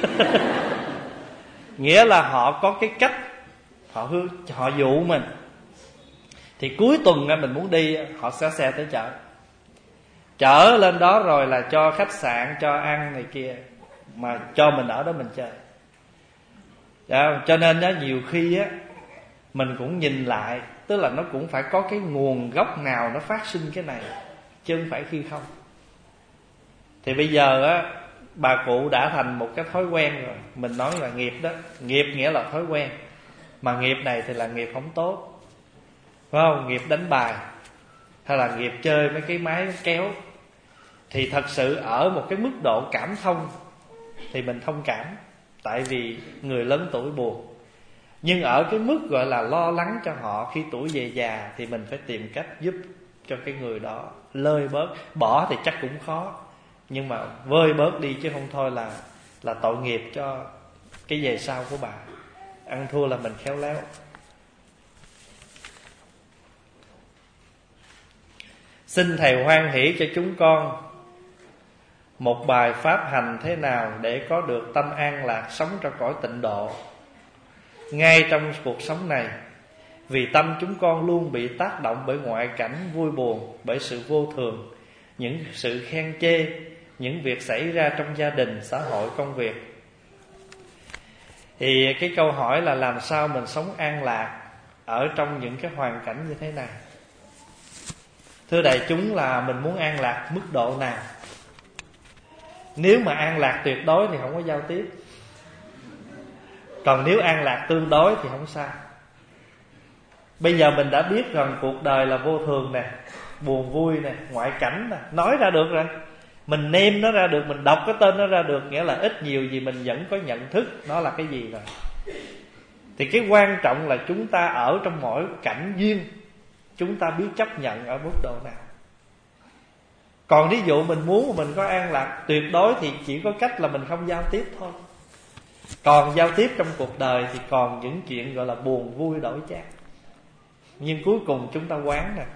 Nghĩa là họ có cái cách, họ hư, họ dụ mình. Thì cuối tuần mình muốn đi, họ sẽ xe tới chợ. Chở lên đó rồi là cho khách sạn, cho ăn này kia, mà cho mình ở đó mình chơi. Đó, cho nên đó, nhiều khi á mình cũng nhìn lại, tức là nó cũng phải có cái nguồn gốc nào nó phát sinh cái này, chứ không phải khi không. Thì bây giờ á, bà cụ đã thành một cái thói quen rồi. Mình nói là nghiệp đó, nghiệp nghĩa là thói quen. Mà nghiệp này thì là nghiệp không tốt, phải không? Nghiệp đánh bài, hay là nghiệp chơi mấy cái máy kéo. Thì thật sự ở một cái mức độ cảm thông thì mình thông cảm, tại vì người lớn tuổi buồn. Nhưng ở cái mức gọi là lo lắng cho họ khi tuổi về già, thì mình phải tìm cách giúp cho cái người đó lơi bớt. Bỏ thì chắc cũng khó, nhưng mà vơi bớt đi, chứ không thôi là là tội nghiệp cho cái về sau của bà. Ăn thua là mình khéo léo. Xin Thầy hoan hỷ cho chúng con một bài pháp hành thế nào để có được tâm an lạc, sống trong cõi tịnh độ ngay trong cuộc sống này. Vì tâm chúng con luôn bị tác động bởi ngoại cảnh vui buồn, bởi sự vô thường, những sự khen chê, những việc xảy ra trong gia đình, xã hội, công việc. Thì cái câu hỏi là làm sao mình sống an lạc ở trong những cái hoàn cảnh như thế này. Thưa đại chúng, là mình muốn an lạc mức độ nào? Nếu mà an lạc tuyệt đối thì không có giao tiếp. Còn nếu an lạc tương đối thì không sao. Bây giờ mình đã biết rằng cuộc đời là vô thường nè, buồn vui nè, ngoại cảnh nè, nói ra được rồi. Mình nêm nó ra được, mình đọc cái tên nó ra được, nghĩa là ít nhiều gì mình vẫn có nhận thức nó là cái gì rồi. Thì cái quan trọng là chúng ta ở trong mỗi cảnh duyên, chúng ta biết chấp nhận ở mức độ nào. Còn ví dụ mình muốn mình có an lạc tuyệt đối thì chỉ có cách là mình không giao tiếp thôi. Còn giao tiếp trong cuộc đời thì còn những chuyện gọi là buồn vui đổi chác. Nhưng cuối cùng chúng ta quán nè,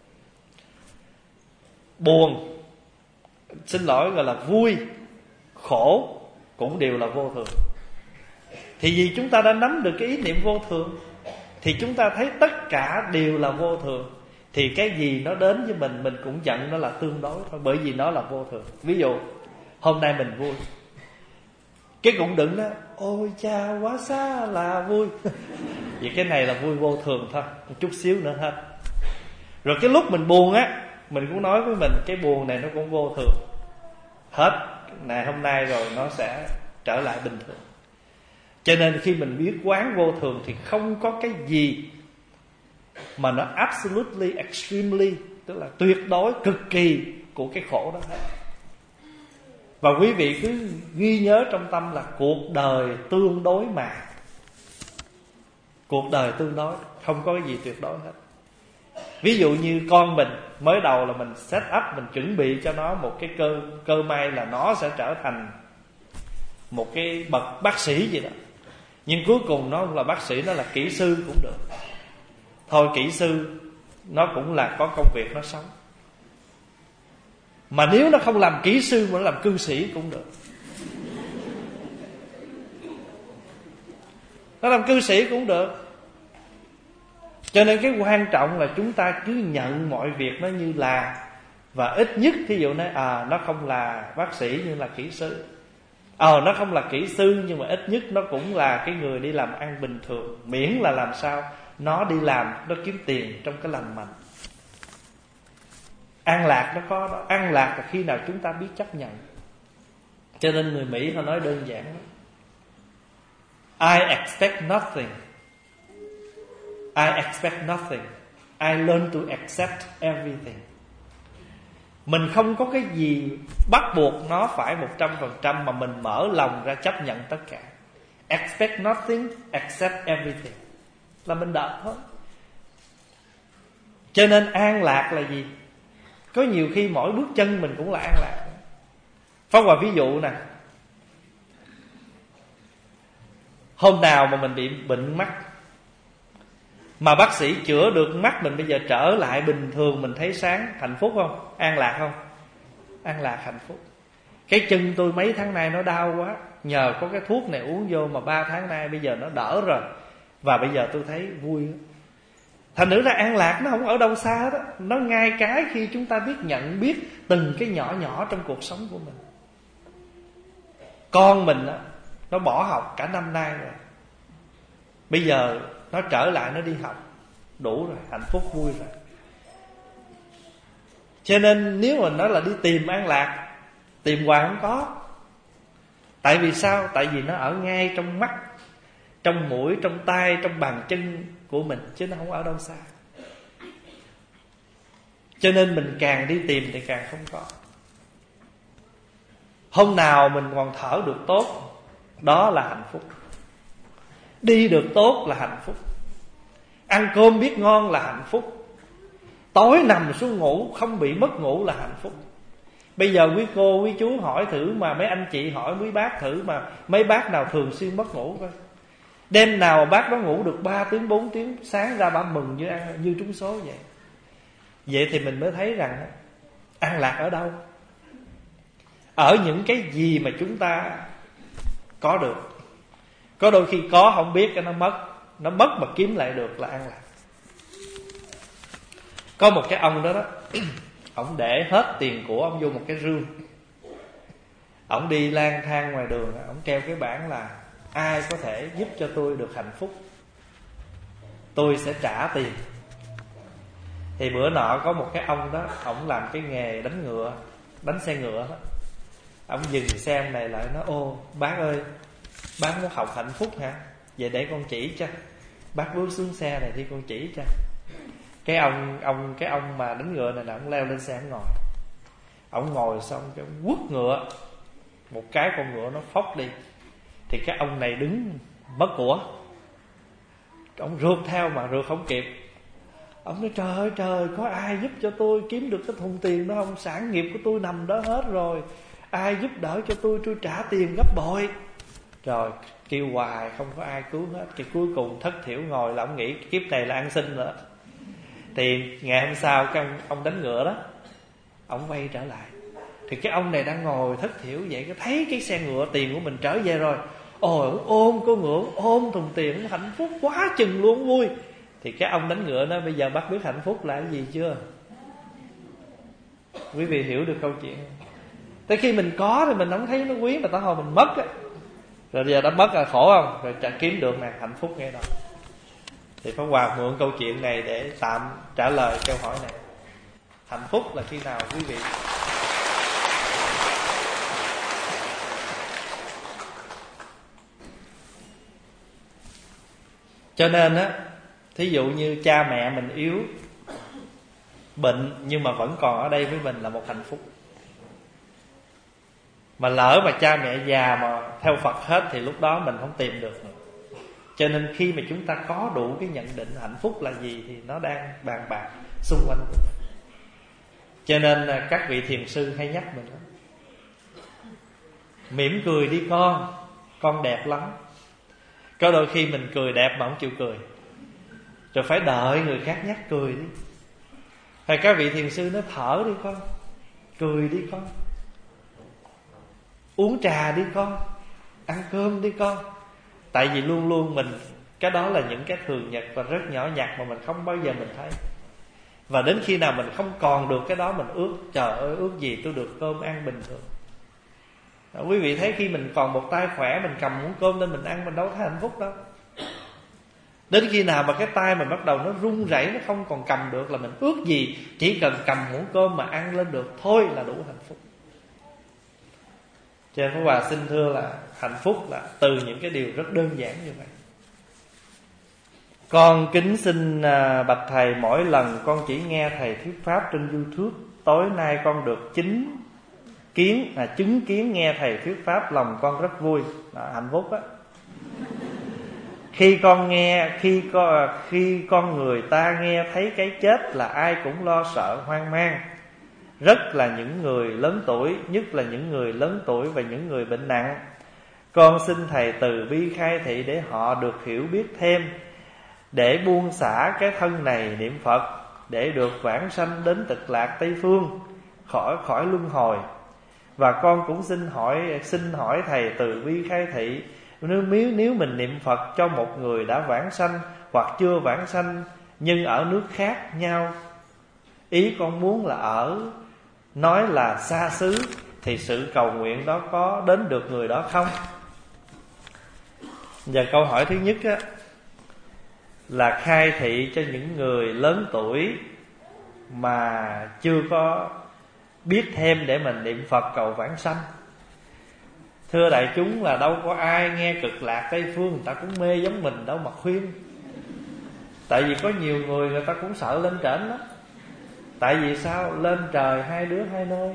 buồn, xin lỗi, gọi là vui, khổ cũng đều là vô thường. Thì vì chúng ta đã nắm được cái ý niệm vô thường, thì chúng ta thấy tất cả đều là vô thường, thì cái gì nó đến với mình, mình cũng nhận nó là tương đối thôi, bởi vì nó là vô thường. Ví dụ hôm nay mình vui, cái cũng đừng đó ôi cha quá xa là vui. Vì cái này là vui vô thường thôi, một chút xíu nữa hết. Rồi cái lúc mình buồn á, mình cũng nói với mình cái buồn này nó cũng vô thường, hết ngày hôm nay rồi nó sẽ trở lại bình thường. Cho nên khi mình biết quán vô thường thì không có cái gì mà nó absolutely, extremely, tức là tuyệt đối, cực kỳ của cái khổ đó hết. Và quý vị cứ ghi nhớ trong tâm là cuộc đời tương đối mà. Cuộc đời tương đối, không có cái gì tuyệt đối hết. Ví dụ như con mình, mới đầu là mình set up, mình chuẩn bị cho nó một cái cơ cơ may là nó sẽ trở thành một cái bậc bác sĩ gì đó. Nhưng cuối cùng nó không là bác sĩ, nó là kỹ sư cũng được. Thôi kỹ sư nó cũng là có công việc nó sống. Mà nếu nó không làm kỹ sư mà nó làm cư sĩ cũng được. Nó làm cư sĩ cũng được. Cho nên cái quan trọng là chúng ta cứ nhận mọi việc nó như là. Và ít nhất thí dụ nói à, nó không là bác sĩ nhưng là kỹ sư. Ờ à, nó không là kỹ sư nhưng mà ít nhất nó cũng là cái người đi làm ăn bình thường. Miễn là làm sao nó đi làm, nó kiếm tiền trong cái lành mạnh. An lạc nó có đó. An lạc là khi nào chúng ta biết chấp nhận. Cho nên người Mỹ họ nói đơn giản đó. I expect nothing. I expect nothing. I learn to accept everything. Mình không có cái gì bắt buộc nó phải một trăm phần trăm, mà mình mở lòng ra chấp nhận tất cả. Expect nothing, accept everything, là mình đợi thôi. Cho nên an lạc là gì? Có nhiều khi mỗi bước chân mình cũng là an lạc. Pháp Hòa ví dụ nè, hôm nào mà mình bị bệnh mắt, mà bác sĩ chữa được mắt mình, bây giờ trở lại bình thường, mình thấy sáng, hạnh phúc không? An lạc không? An lạc, hạnh phúc. Cái chân tôi mấy tháng nay nó đau quá, nhờ có cái thuốc này uống vô mà ba tháng nay bây giờ nó đỡ rồi, và bây giờ tôi thấy vui. Thành nữ ra an lạc nó không ở đâu xa đó. Nó ngay cái khi chúng ta biết nhận biết từng cái nhỏ nhỏ trong cuộc sống của mình. Con mình đó, nó bỏ học cả năm nay rồi, bây giờ nó trở lại nó đi học, đủ rồi, hạnh phúc vui rồi. Cho nên nếu mình nói là đi tìm an lạc, tìm hoài không có. Tại vì sao? Tại vì nó ở ngay trong mắt, trong mũi, trong tay, trong bàn chân của mình, chứ nó không ở đâu xa. Cho nên mình càng đi tìm thì càng không có. Hôm nào mình còn thở được tốt, đó là hạnh phúc. Đi được tốt là hạnh phúc. Ăn cơm biết ngon là hạnh phúc. Tối nằm xuống ngủ không bị mất ngủ là hạnh phúc. Bây giờ quý cô, quý chú hỏi thử, mà mấy anh chị hỏi quý bác thử, mà mấy bác nào thường xuyên mất ngủ coi. Đêm nào bác đó ngủ được ba tiếng, bốn tiếng, sáng ra bà mừng như, ăn, như trúng số vậy. Vậy thì mình mới thấy rằng an lạc ở đâu? Ở những cái gì mà chúng ta có được. Có đôi khi có không biết cái nó mất. Nó mất mà kiếm lại được là an lạc. Có một cái ông đó đó, ông để hết tiền của ông vô một cái rương. Ông đi lang thang ngoài đường, ông treo cái bảng là ai có thể giúp cho tôi được hạnh phúc, tôi sẽ trả tiền. Thì bữa nọ có một cái ông đó, ông làm cái nghề đánh ngựa, đánh xe ngựa đó. Ông dừng xe này lại nói: ô bác ơi, bác muốn học hạnh phúc hả? Vậy để con chỉ cho. Bác bước xuống xe này thì con chỉ cho. Cái ông ông cái ông mà đánh ngựa này là ông leo lên xe, ông ngồi. Ông ngồi xong cái quất ngựa, một cái con ngựa nó phóc đi. Thì cái ông này đứng mất của, ông rượt theo mà rượt không kịp. Ông nói: trời ơi trời, có ai giúp cho tôi kiếm được cái thùng tiền đó không? Sản nghiệp của tôi nằm đó hết rồi, ai giúp đỡ cho tôi, tôi trả tiền gấp bội. Rồi kêu hoài không có ai cứu hết. Cái cuối cùng thất thiểu ngồi là ông nghĩ kiếp này là ăn xin nữa. Thì ngày hôm sau cái ông, ông đánh ngựa đó, ông quay trở lại. Thì cái ông này đang ngồi thất thiểu vậy, cái thấy cái xe ngựa tiền của mình trở về rồi. Ôi ông ôm con ngựa, ôm thùng tiền, hạnh phúc quá chừng luôn, vui. Thì cái ông đánh ngựa nói bây giờ bác biết hạnh phúc là cái gì chưa? Quý vị hiểu được câu chuyện không? Tới khi mình có thì mình không thấy nó quý, mà tới hồi mình mất á, rồi giờ đã mất là khổ không? Rồi trả kiếm được nè, hạnh phúc ngay đó. Thì Pháp Hòa mượn câu chuyện này để tạm trả lời câu hỏi này. Hạnh phúc là khi nào quý vị? Cho nên á, thí dụ như cha mẹ mình yếu, bệnh nhưng mà vẫn còn ở đây với mình là một hạnh phúc. Mà lỡ mà cha mẹ già mà theo Phật hết thì lúc đó mình không tìm được nữa. Cho nên khi mà chúng ta có đủ cái nhận định hạnh phúc là gì thì nó đang bàn bạc xung quanh của mình. Cho nên các vị thiền sư hay nhắc mình đó, mỉm cười đi con, con đẹp lắm. Có đôi khi mình cười đẹp mà không chịu cười, rồi phải đợi người khác nhắc cười đi. Hay các vị thiền sư nói thở đi con, cười đi con, uống trà đi con, ăn cơm đi con. Tại vì luôn luôn mình, cái đó là những cái thường nhật và rất nhỏ nhặt mà mình không bao giờ mình thấy. Và đến khi nào mình không còn được cái đó, mình ước trời ơi ước gì tôi được cơm ăn bình thường. Đó, quý vị thấy khi mình còn một tay khỏe, mình cầm muỗng cơm lên mình ăn, mình đâu thấy hạnh phúc đâu. Đến khi nào mà cái tay mình bắt đầu nó run rẩy, nó không còn cầm được là mình ước gì chỉ cần cầm muỗng cơm mà ăn lên được thôi là đủ hạnh phúc. Cho nên Pháp Hòa xin thưa là hạnh phúc là từ những cái điều rất đơn giản như vậy. Con kính xin bạch thầy, mỗi lần con chỉ nghe thầy thuyết pháp trên YouTube, tối nay con được chính kiến à, chứng kiến nghe thầy thuyết pháp, lòng con rất vui. Đó, hạnh phúc á. Khi con nghe khi con khi con người ta nghe thấy cái chết là ai cũng lo sợ hoang mang, rất là những người lớn tuổi, nhất là những người lớn tuổi và những người bệnh nặng. Con xin thầy từ bi khai thị để họ được hiểu biết thêm, để buông xả cái thân này niệm Phật, để được vãng sanh đến Cực Lạc Tây Phương, khỏi khỏi luân hồi. Và con cũng xin hỏi xin hỏi thầy từ bi khai thị, nếu nếu mình niệm Phật cho một người đã vãng sanh hoặc chưa vãng sanh nhưng ở nước khác nhau, ý con muốn là ở nói là xa xứ, thì sự cầu nguyện đó có đến được người đó không? Và câu hỏi thứ nhất á, là khai thị cho những người lớn tuổi mà chưa có biết thêm để mình niệm Phật cầu vãng sanh. Thưa đại chúng là đâu có ai nghe Cực Lạc Tây Phương người ta cũng mê giống mình đâu mà khuyên. Tại vì có nhiều người người ta cũng sợ lên trển đó. Tại vì sao? Lên trời hai đứa hai nơi.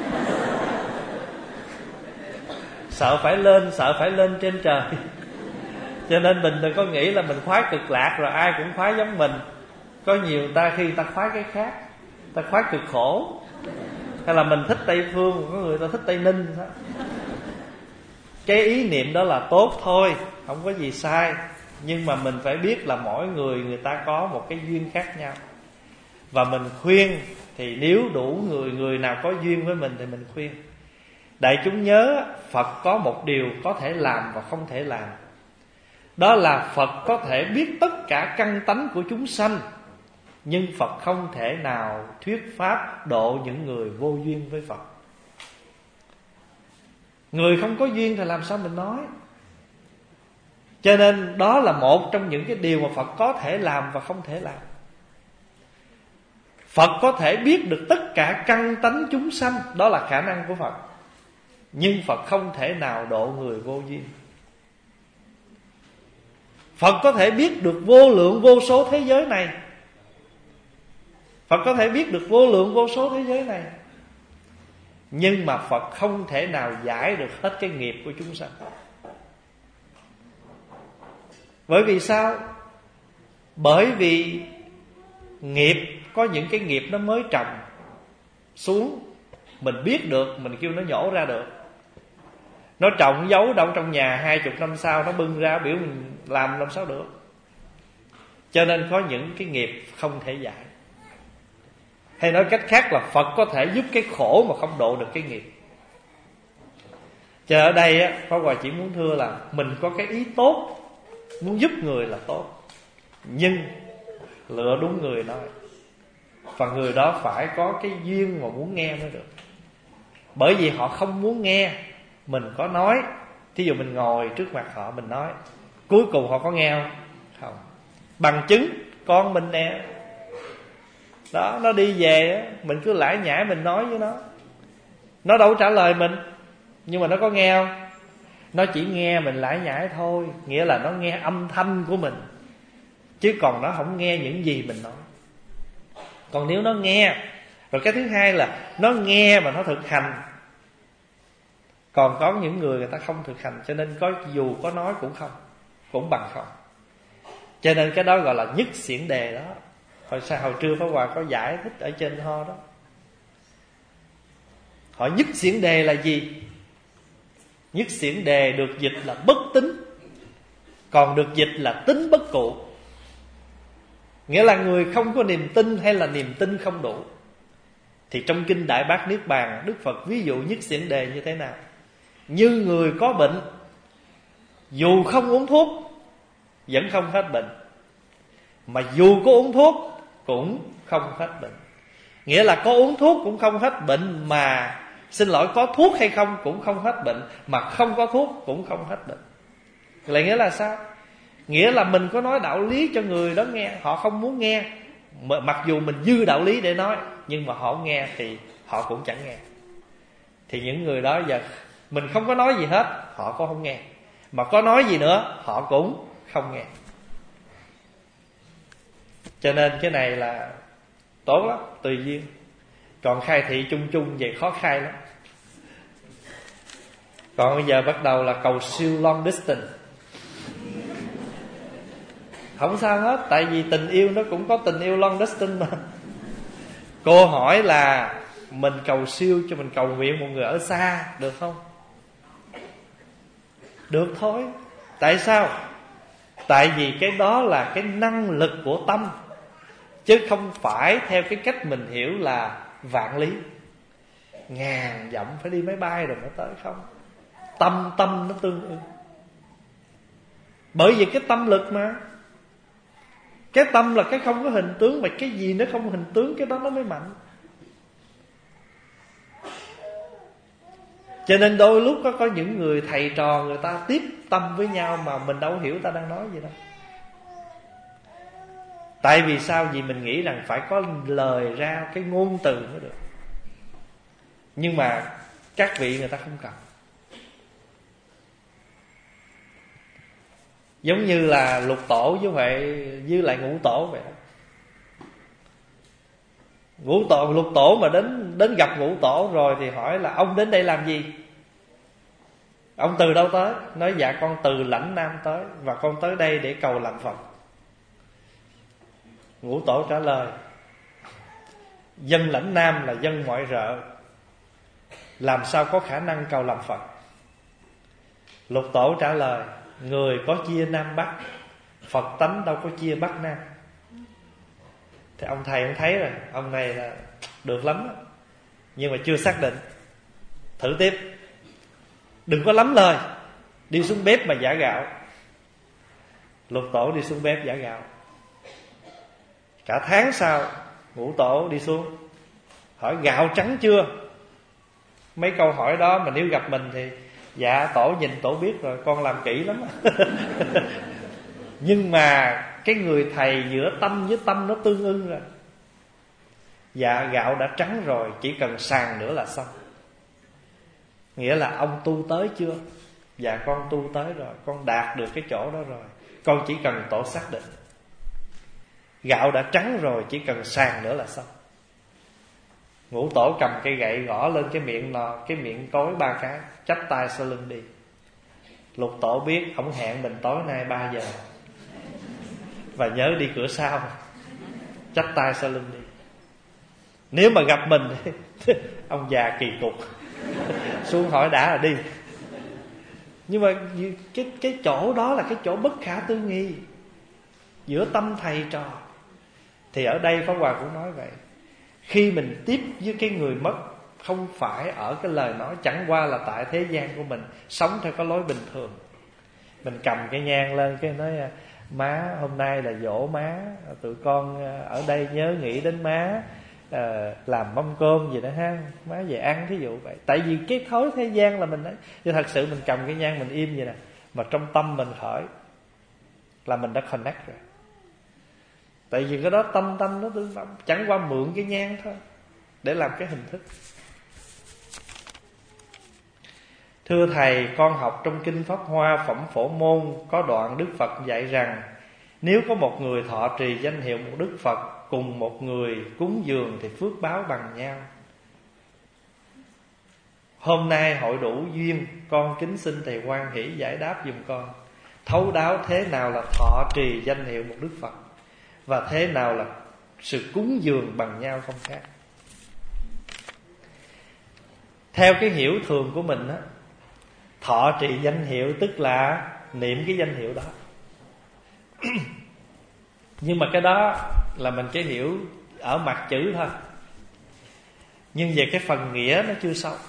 Sợ phải lên, sợ phải lên trên trời. Cho nên mình đừng có nghĩ là mình khoái Cực Lạc rồi ai cũng khoái giống mình. Có nhiều người ta khi người ta khoái cái khác, ta khoái cực khổ. Hay là mình thích Tây Phương, có người ta thích Tây Ninh đó. Cái ý niệm đó là tốt thôi, không có gì sai. Nhưng mà mình phải biết là mỗi người người ta có một cái duyên khác nhau. Và mình khuyên thì nếu đủ người, người nào có duyên với mình thì mình khuyên. Đại chúng nhớ Phật có một điều có thể làm và không thể làm. Đó là Phật có thể biết tất cả căn tánh của chúng sanh, nhưng Phật không thể nào thuyết pháp độ những người vô duyên với Phật. Người không có duyên thì làm sao mình nói. Cho nên đó là một trong những cái điều mà Phật có thể làm và không thể làm. Phật có thể biết được tất cả căn tánh chúng sanh, đó là khả năng của Phật, nhưng Phật không thể nào độ người vô duyên. Phật có thể biết được vô lượng vô số thế giới này. Phật có thể biết được vô lượng vô số thế giới này, nhưng mà Phật không thể nào giải được hết cái nghiệp của chúng sanh. Bởi vì sao? Bởi vì nghiệp, có những cái nghiệp nó mới trồng xuống, mình biết được, mình kêu nó nhổ ra được. Nó trồng giấu đâu trong nhà, hai chục năm sau nó bưng ra biểu mình làm làm sao được. Cho nên có những cái nghiệp không thể giải. Hay nói cách khác là Phật có thể giúp cái khổ mà không độ được cái nghiệp. Cho ở đây á, Pháp Hòa chỉ muốn thưa là mình có cái ý tốt, muốn giúp người là tốt, nhưng lựa đúng người nói. Và người đó phải có cái duyên mà muốn nghe mới được. Bởi vì họ không muốn nghe mình có nói. Thí dụ mình ngồi trước mặt họ mình nói, cuối cùng họ có nghe không? Không. Bằng chứng con mình nè, đó, nó đi về á, mình cứ lải nhải mình nói với nó, nó đâu trả lời mình, nhưng mà nó có nghe không? Nó chỉ nghe mình lải nhải thôi. Nghĩa là nó nghe âm thanh của mình, chứ còn nó không nghe những gì mình nói. Còn nếu nó nghe, rồi cái thứ hai là nó nghe mà nó thực hành. Còn có những người người ta không thực hành, cho nên có dù có nói cũng không, cũng bằng không. Cho nên cái đó gọi là nhất xiển đề đó. Hồi sao hồi trưa Pháp Hòa có giải thích ở trên ho đó. Hỏi nhất xiển đề là gì? Nhất xiển đề được dịch là bất tín, còn được dịch là tín bất cụ. Nghĩa là người không có niềm tin hay là niềm tin không đủ. Thì trong kinh Đại Bát Niết Bàn, Đức Phật ví dụ nhất xiển đề như thế nào? Như người có bệnh, dù không uống thuốc vẫn không hết bệnh, mà dù có uống thuốc cũng không hết bệnh. Nghĩa là có uống thuốc cũng không hết bệnh, mà xin lỗi, có thuốc hay không cũng không hết bệnh, mà không có thuốc cũng không hết bệnh. Lại nghĩa là sao? Nghĩa là mình có nói đạo lý cho người đó nghe, họ không muốn nghe. Mặc dù mình dư đạo lý để nói, nhưng mà họ không nghe thì họ cũng chẳng nghe. Thì những người đó giờ mình không có nói gì hết, họ cũng không nghe. Mà có nói gì nữa, họ cũng không nghe. Cho nên cái này là tốt lắm, tùy duyên. Còn khai thị chung chung vậy khó khai lắm. Còn bây giờ bắt đầu là cầu siêu long distance. Không sao hết, tại vì tình yêu nó cũng có tình yêu long distance mà. Cô hỏi là mình cầu siêu cho mình cầu nguyện một người ở xa được không? Được thôi. Tại sao? Tại vì cái đó là cái năng lực của tâm, chứ không phải theo cái cách mình hiểu là vạn lý, ngàn dặm phải đi máy bay rồi mới tới. Không. Tâm tâm nó tương ưng. Bởi vì cái tâm lực mà, cái tâm là cái không có hình tướng, mà cái gì nó không hình tướng cái đó nó mới mạnh. Cho nên đôi lúc có, có những người thầy trò người ta tiếp tâm với nhau mà mình đâu hiểu ta đang nói gì đâu. Tại vì sao? Vì mình nghĩ rằng phải có lời ra, cái ngôn từ mới được. Nhưng mà các vị người ta không cần. Giống như là lục tổ với vậy, với lại ngũ tổ vậy đó. Ngũ tổ, lục tổ mà đến đến gặp ngũ tổ rồi thì hỏi là ông đến đây làm gì? Ông từ đâu tới? Nói dạ con từ Lãnh Nam tới, và con tới đây để cầu làm Phật. Ngũ tổ trả lời: dân Lãnh Nam là dân mọi rợ, làm sao có khả năng cầu làm Phật? Lục tổ trả lời: người có chia Nam Bắc, Phật tánh đâu có chia Bắc Nam. Thì ông thầy ông thấy rồi, ông này là được lắm đó, nhưng mà chưa xác định. Thử tiếp. Đừng có lắm lời, đi xuống bếp mà giả gạo. Lục tổ đi xuống bếp giả gạo. Cả tháng sau ngũ tổ đi xuống hỏi gạo trắng chưa. Mấy câu hỏi đó mà nếu gặp mình thì dạ tổ nhìn tổ biết rồi, con làm kỹ lắm. Nhưng mà cái người thầy giữa tâm với tâm nó tương ưng rồi. Dạ gạo đã trắng rồi, chỉ cần sàn nữa là xong. Nghĩa là ông tu tới chưa? Dạ con tu tới rồi, con đạt được cái chỗ đó rồi, con chỉ cần tổ xác định. Gạo đã trắng rồi, chỉ cần sàn nữa là xong. Ngũ tổ cầm cây gậy gõ lên cái miệng lò, cái miệng cối ba cái, chắp tay sau lưng đi. Lục tổ biết ổng hẹn mình tối nay ba giờ, và nhớ đi cửa sau, chắp tay sau lưng đi. Nếu mà gặp mình ông già kỳ cục, xuống hỏi đã là đi. Nhưng mà cái, cái chỗ đó là cái chỗ bất khả tư nghị giữa tâm thầy trò. Thì ở đây Pháp Hòa cũng nói vậy. Khi mình tiếp với cái người mất, không phải ở cái lời nói, chẳng qua là tại thế gian của mình sống theo cái lối bình thường. Mình cầm cái nhang lên cái nói: má hôm nay là dỗ má, tụi con ở đây nhớ nghĩ đến má, à, làm mâm cơm gì đó ha, má về ăn, thí dụ vậy. Tại vì cái thói thế gian là mình ấy, chứ thật sự mình cầm cái nhang mình im vậy nè, mà trong tâm mình khởi là mình đã connect rồi. Tại vì cái đó tâm tâm nó tương tâm, chẳng qua mượn cái nhang thôi để làm cái hình thức. Thưa thầy, con học trong Kinh Pháp Hoa Phẩm Phổ Môn có đoạn Đức Phật dạy rằng nếu có một người thọ trì danh hiệu một Đức Phật cùng một người cúng dường thì phước báo bằng nhau. Hôm nay hội đủ duyên, con kính xin thầy hoan hỷ giải đáp giùm con thấu đáo thế nào là thọ trì danh hiệu một Đức Phật và thế nào là sự cúng dường bằng nhau không khác. Theo cái hiểu thường của mình á, thọ trì danh hiệu tức là niệm cái danh hiệu đó. Nhưng mà cái đó là mình chỉ hiểu ở mặt chữ thôi, nhưng về cái phần nghĩa nó chưa sâu.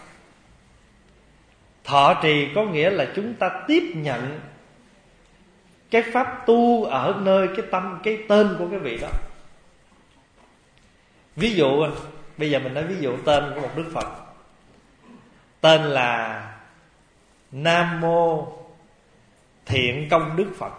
Thọ trì có nghĩa là chúng ta tiếp nhận cái pháp tu ở nơi cái tâm, cái tên của cái vị đó. Ví dụ, bây giờ mình nói ví dụ tên của một Đức Phật. Tên là Nam Mô Thiện Công Đức Phật.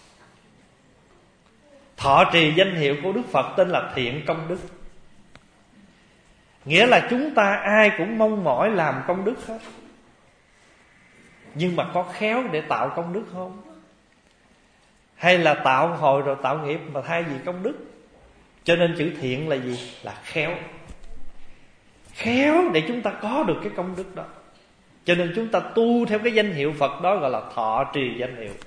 Thọ trì danh hiệu của Đức Phật tên là Thiện Công Đức. Nghĩa là chúng ta ai cũng mong mỏi làm công đức hết, nhưng mà có khéo để tạo công đức không? Hay là tạo hồi rồi tạo nghiệp mà thay vì công đức? Cho nên chữ thiện là gì? Là khéo. Khéo để chúng ta có được cái công đức đó. Cho nên chúng ta tu theo cái danh hiệu Phật đó gọi là thọ trì danh hiệu.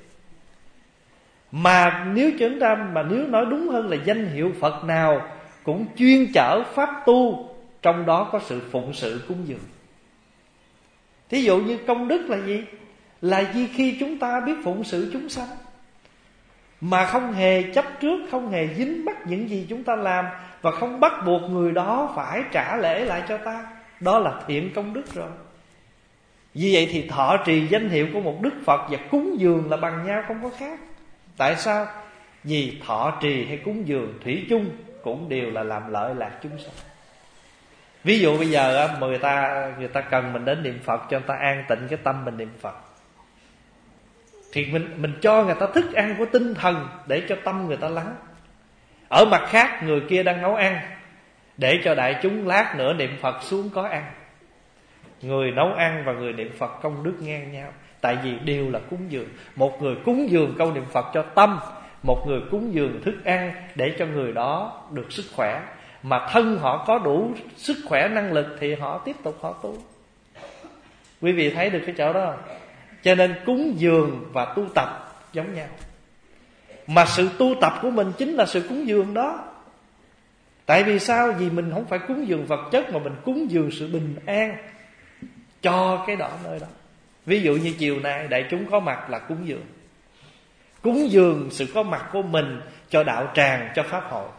Mà nếu chúng ta mà nếu nói đúng hơn là danh hiệu Phật nào cũng chuyên chở pháp tu, trong đó có sự phụng sự cúng dường. Thí dụ như công đức là gì? Là gì khi chúng ta biết phụng sự chúng sanh mà không hề chấp trước, không hề dính mắc những gì chúng ta làm, và không bắt buộc người đó phải trả lễ lại cho ta. Đó là thiện công đức rồi. Vì vậy thì thọ trì danh hiệu của một Đức Phật và cúng dường là bằng nhau, không có khác. Tại sao? Vì thọ trì hay cúng dường thủy chung cũng đều là làm lợi lạc chúng sanh. Ví dụ bây giờ người ta người ta cần mình đến niệm Phật cho người ta an tịnh cái tâm mình niệm Phật, thì mình mình cho người ta thức ăn của tinh thần để cho tâm người ta lắng. Ở mặt khác người kia đang nấu ăn để cho đại chúng lát nữa niệm Phật xuống có ăn. Người nấu ăn và người niệm Phật công đức ngang nhau, tại vì đều là cúng dường. Một người cúng dường câu niệm Phật cho tâm, một người cúng dường thức ăn để cho người đó được sức khỏe. Mà thân họ có đủ sức khỏe năng lực thì họ tiếp tục họ tu. Quý vị thấy được cái chỗ đó không? Cho nên cúng dường và tu tập giống nhau. Mà sự tu tập của mình chính là sự cúng dường đó. Tại vì sao? Vì mình không phải cúng dường vật chất, mà mình cúng dường sự bình an cho cái đó nơi đó. Ví dụ như chiều nay đại chúng có mặt là cúng dường. Cúng dường sự có mặt của mình cho đạo tràng, cho pháp hội.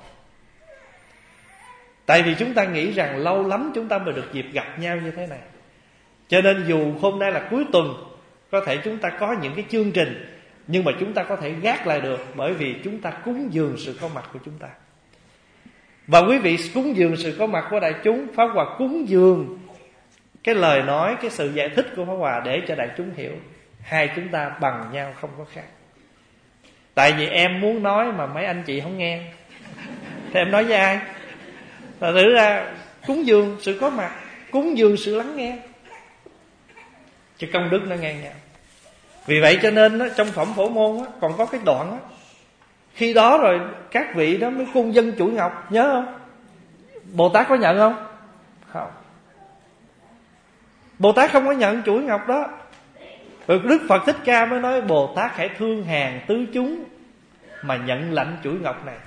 Tại vì chúng ta nghĩ rằng lâu lắm chúng ta mới được dịp gặp nhau như thế này. Cho nên dù hôm nay là cuối tuần, có thể chúng ta có những cái chương trình, nhưng mà chúng ta có thể gác lại được, bởi vì chúng ta cúng dường sự có mặt của chúng ta. Và quý vị cúng dường sự có mặt của đại chúng, Pháp Hòa cúng dường cái lời nói, cái sự giải thích của Pháp Hòa để cho đại chúng hiểu. Hai chúng ta bằng nhau, không có khác. Tại vì em muốn nói mà mấy anh chị không nghe, thì em nói với ai? Và thử ra cúng dường sự có mặt, cúng dường sự lắng nghe, chứ công đức nó ngang nhau. Vì vậy cho nên đó, trong Phẩm Phổ Môn đó, còn có cái đoạn đó, khi đó rồi các vị đó mới cung dân chuỗi ngọc, nhớ không? Bồ Tát có nhận không? Không. Bồ Tát không có nhận chuỗi ngọc đó. Rồi Đức Phật Thích Ca mới nói Bồ Tát hãy thương hàng tứ chúng mà nhận lãnh chuỗi ngọc này.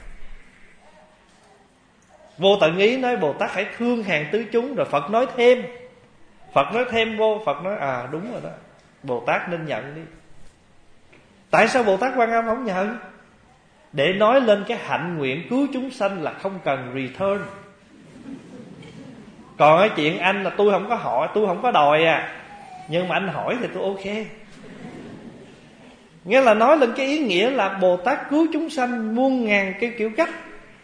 Vô Tận Ý nói Bồ Tát hãy thương hàng tứ chúng. Rồi Phật nói thêm, Phật nói thêm vô, Phật nói à đúng rồi đó, Bồ Tát nên nhận đi. Tại sao Bồ Tát Quan Âm không nhận? Để nói lên cái hạnh nguyện cứu chúng sanh là không cần return. Còn cái chuyện anh là tôi không có hỏi, tôi không có đòi à, nhưng mà anh hỏi thì tôi ok. Nghĩa là nói lên cái ý nghĩa là Bồ Tát cứu chúng sanh muôn ngàn cái kiểu cách.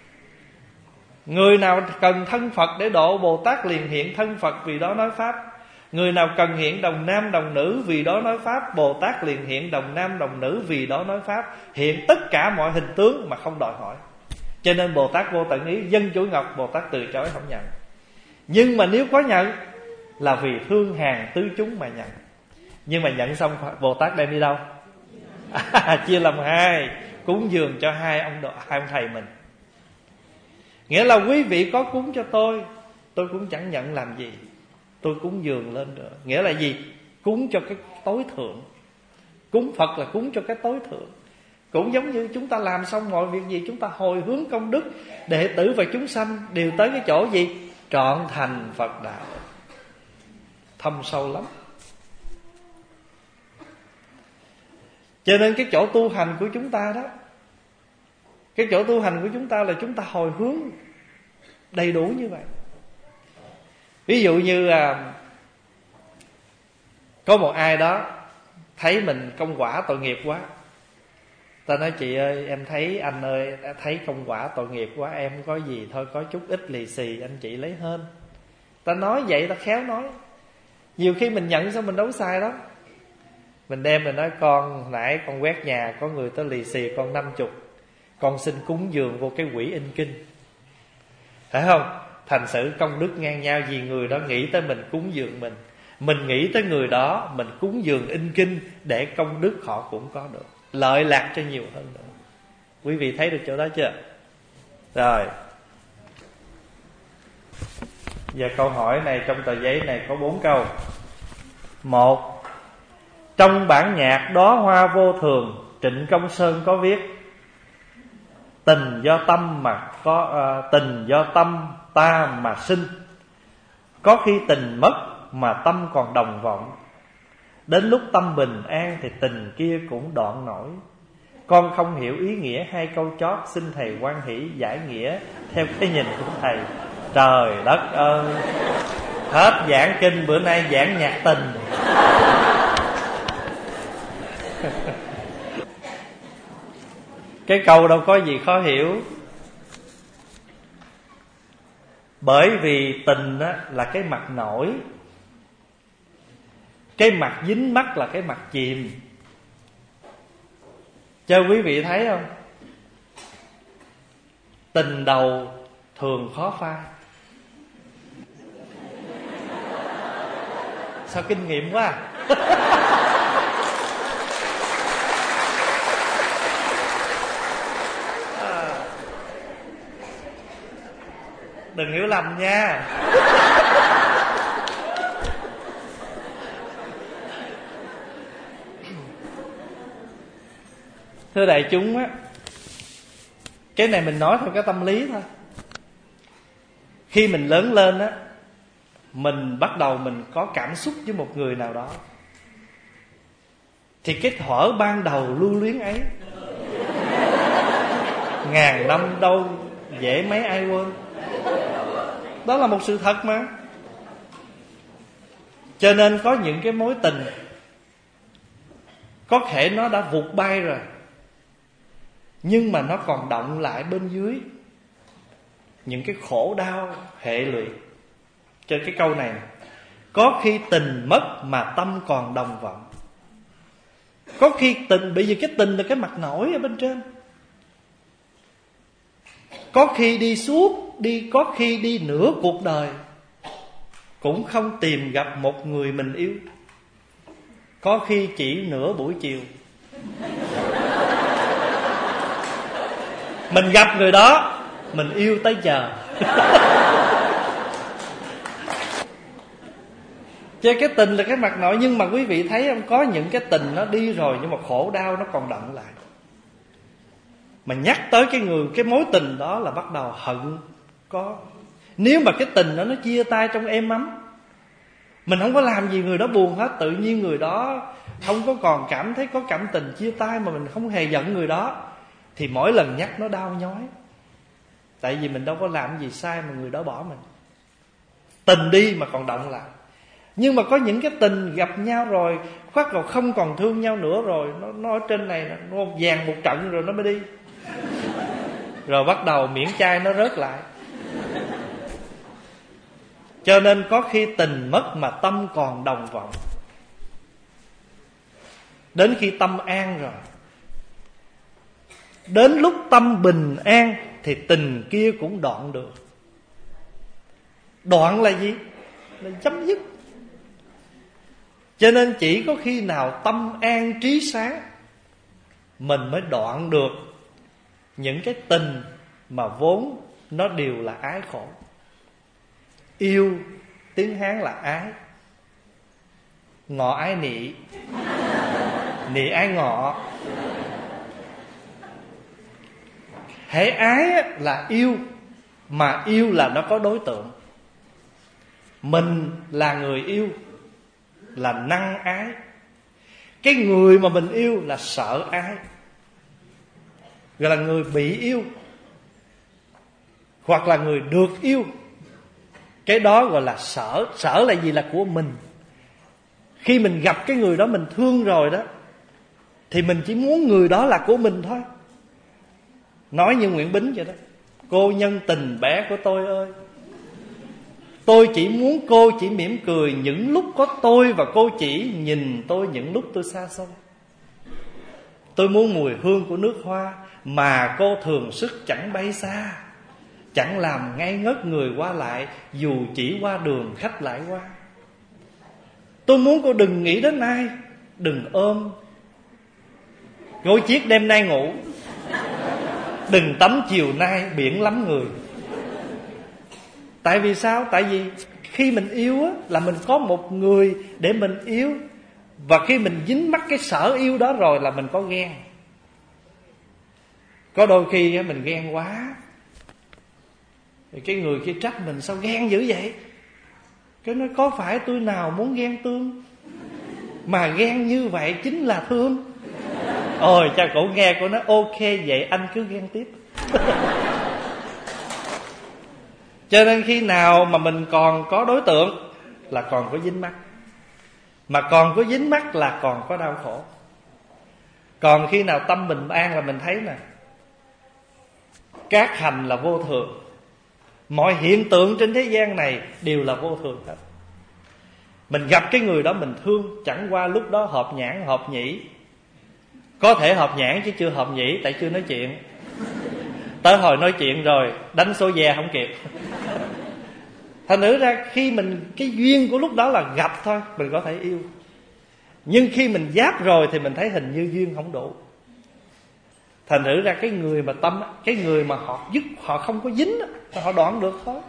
Người nào cần thân Phật để độ, Bồ Tát liền hiện thân Phật, vì đó nói Pháp. Người nào cần hiện đồng nam đồng nữ, vì đó nói Pháp, Bồ Tát liền hiện đồng nam đồng nữ, vì đó nói Pháp. Hiện tất cả mọi hình tướng mà không đòi hỏi. Cho nên Bồ Tát vô tận ý, dân chuỗi ngọc, Bồ Tát từ chối không nhận. Nhưng mà nếu có nhận là vì thương hàng tứ chúng mà nhận. Nhưng mà nhận xong Bồ Tát đem đi đâu? À, chia làm hai, cúng dường cho hai ông độ, hai ông thầy mình. Nghĩa là quý vị có cúng cho tôi, tôi cũng chẳng nhận làm gì, tôi cúng dường lên nữa. Nghĩa là gì? Cúng cho cái tối thượng. Cúng Phật là cúng cho cái tối thượng. Cũng giống như chúng ta làm xong mọi việc gì, chúng ta hồi hướng công đức, đệ tử và chúng sanh đều tới cái chỗ gì? Trọn thành Phật đạo. Thâm sâu lắm. Cho nên cái chỗ tu hành của chúng ta đó, cái chỗ tu hành của chúng ta là chúng ta hồi hướng đầy đủ như vậy. Ví dụ như à, có một ai đó thấy mình công quả tội nghiệp quá, ta nói chị ơi, em thấy anh ơi, thấy công quả tội nghiệp quá, em có gì thôi, có chút ít lì xì anh chị lấy hơn. Ta nói vậy, ta khéo nói. Nhiều khi mình nhận xong mình đấu sai đó. Mình đem mình nói con nãy con quét nhà, có người tới lì xì con năm chục, con xin cúng dường vô cái quỹ in kinh, phải không? Thành sự công đức ngang nhau, vì người đó nghĩ tới mình cúng dường mình, mình nghĩ tới người đó mình cúng dường in kinh, để công đức họ cũng có được, lợi lạc cho nhiều hơn nữa. Quý vị thấy được chỗ đó chưa? Rồi, giờ câu hỏi này trong tờ giấy này có bốn câu. Một, trong bản nhạc Đóa Hoa Vô Thường, Trịnh Công Sơn có viết: tình do tâm mà có uh, tình do tâm ta mà sinh, có khi tình mất mà tâm còn đồng vọng, đến lúc tâm bình an thì tình kia cũng đoạn nổi. Con không hiểu ý nghĩa hai câu chót, xin thầy hoan hỷ giải nghĩa theo cái nhìn của thầy. Trời đất ơi, hết giảng kinh bữa nay giảng nhạc tình. Cái câu đâu có gì khó hiểu. Bởi vì tình á, là cái mặt nổi, cái mặt dính mắt là cái mặt chìm. Cho quý vị thấy không? Tình đầu thường khó phai. Sao kinh nghiệm quá à? Đừng hiểu lầm nha. Thưa đại chúng á, cái này mình nói theo cái tâm lý thôi. Khi mình lớn lên á, mình bắt đầu mình có cảm xúc với một người nào đó, thì cái thuở ban đầu lưu luyến ấy ngàn năm đâu dễ mấy ai quên. Đó là một sự thật mà. Cho nên có những cái mối tình có thể nó đã vụt bay rồi, nhưng mà nó còn động lại bên dưới những cái khổ đau hệ lụy. Cho cái câu này, có khi tình mất mà tâm còn đồng vọng. Có khi tình, bởi vì cái tình là cái mặt nổi ở bên trên. Có khi đi suốt, đi có khi đi nửa cuộc đời cũng không tìm gặp một người mình yêu. Có khi chỉ nửa buổi chiều mình gặp người đó, mình yêu tới chờ. Chứ cái tình là cái mặt nổi. Nhưng mà quý vị thấy không, có những cái tình nó đi rồi nhưng mà khổ đau nó còn đọng lại. Mà nhắc tới cái người, cái mối tình đó là bắt đầu hận có. Nếu mà cái tình đó nó chia tay trong êm ấm, mình không có làm gì người đó buồn hết, tự nhiên người đó không có còn cảm thấy có cảm tình chia tay, mà mình không hề giận người đó, thì mỗi lần nhắc nó đau nhói. Tại vì mình đâu có làm gì sai mà người đó bỏ mình. Tình đi mà còn động lại. Nhưng mà có những cái tình gặp nhau rồi, khoác rồi không còn thương nhau nữa rồi, Nó, nó ở trên này nó vàng một trận rồi nó mới đi. Rồi bắt đầu miễn chai nó rớt lại. Cho nên có khi tình mất mà tâm còn đồng vọng. Đến khi tâm an rồi, đến lúc tâm bình an, thì tình kia cũng đoạn được. Đoạn là gì? Là chấm dứt. Cho nên chỉ có khi nào tâm an trí sáng, mình mới đoạn được những cái tình mà vốn nó đều là ái khổ. Yêu tiếng Hán là ái, ngọ ái nị, nị ái ngọ. Hễ ái là yêu, mà yêu là nó có đối tượng. Mình là người yêu, là năng ái. Cái người mà mình yêu là sợ ái, gọi là người bị yêu, hoặc là người được yêu. Cái đó gọi là sở. Sở là gì? Là của mình. Khi mình gặp cái người đó mình thương rồi đó, thì mình chỉ muốn người đó là của mình thôi. Nói như Nguyễn Bính vậy đó: cô nhân tình bé của tôi ơi, tôi chỉ muốn cô chỉ mỉm cười những lúc có tôi, và cô chỉ nhìn tôi những lúc tôi xa xôi. Tôi muốn mùi hương của nước hoa, mà cô thường sức chẳng bay xa, chẳng làm ngây ngất người qua lại, dù chỉ qua đường khách lại qua. Tôi muốn cô đừng nghĩ đến ai, đừng ôm gối chiếc đêm nay ngủ, đừng tắm chiều nay biển lắm người. Tại vì sao? Tại vì khi mình yêu á, là mình có một người để mình yêu. Và khi mình dính mắc cái sở yêu đó rồi là mình có ghen. Có đôi khi mình ghen quá, thì cái người kia trách mình: sao ghen dữ vậy? Cái nói: có phải tôi nào muốn ghen tương, mà ghen như vậy chính là thương. Ôi cha cổ nghe, cổ nói: ok vậy anh cứ ghen tiếp. Cho nên khi nào mà mình còn có đối tượng là còn có dính mắc. Mà còn có dính mắc là còn có đau khổ. Còn khi nào tâm bình an là mình thấy nè, các hành là vô thường. Mọi hiện tượng trên thế gian này đều là vô thường hết. Mình gặp cái người đó mình thương, chẳng qua lúc đó hợp nhãn hợp nhĩ. Có thể hợp nhãn chứ chưa hợp nhĩ, tại chưa nói chuyện. Tới hồi nói chuyện rồi đánh số ve không kịp. Thành thử ra khi mình, cái duyên của lúc đó là gặp thôi, mình có thể yêu. Nhưng khi mình giáp rồi thì mình thấy hình như duyên không đủ. Thành thử ra cái người mà tâm, cái người mà họ dứt, họ không có dính, họ đoạn được thôi.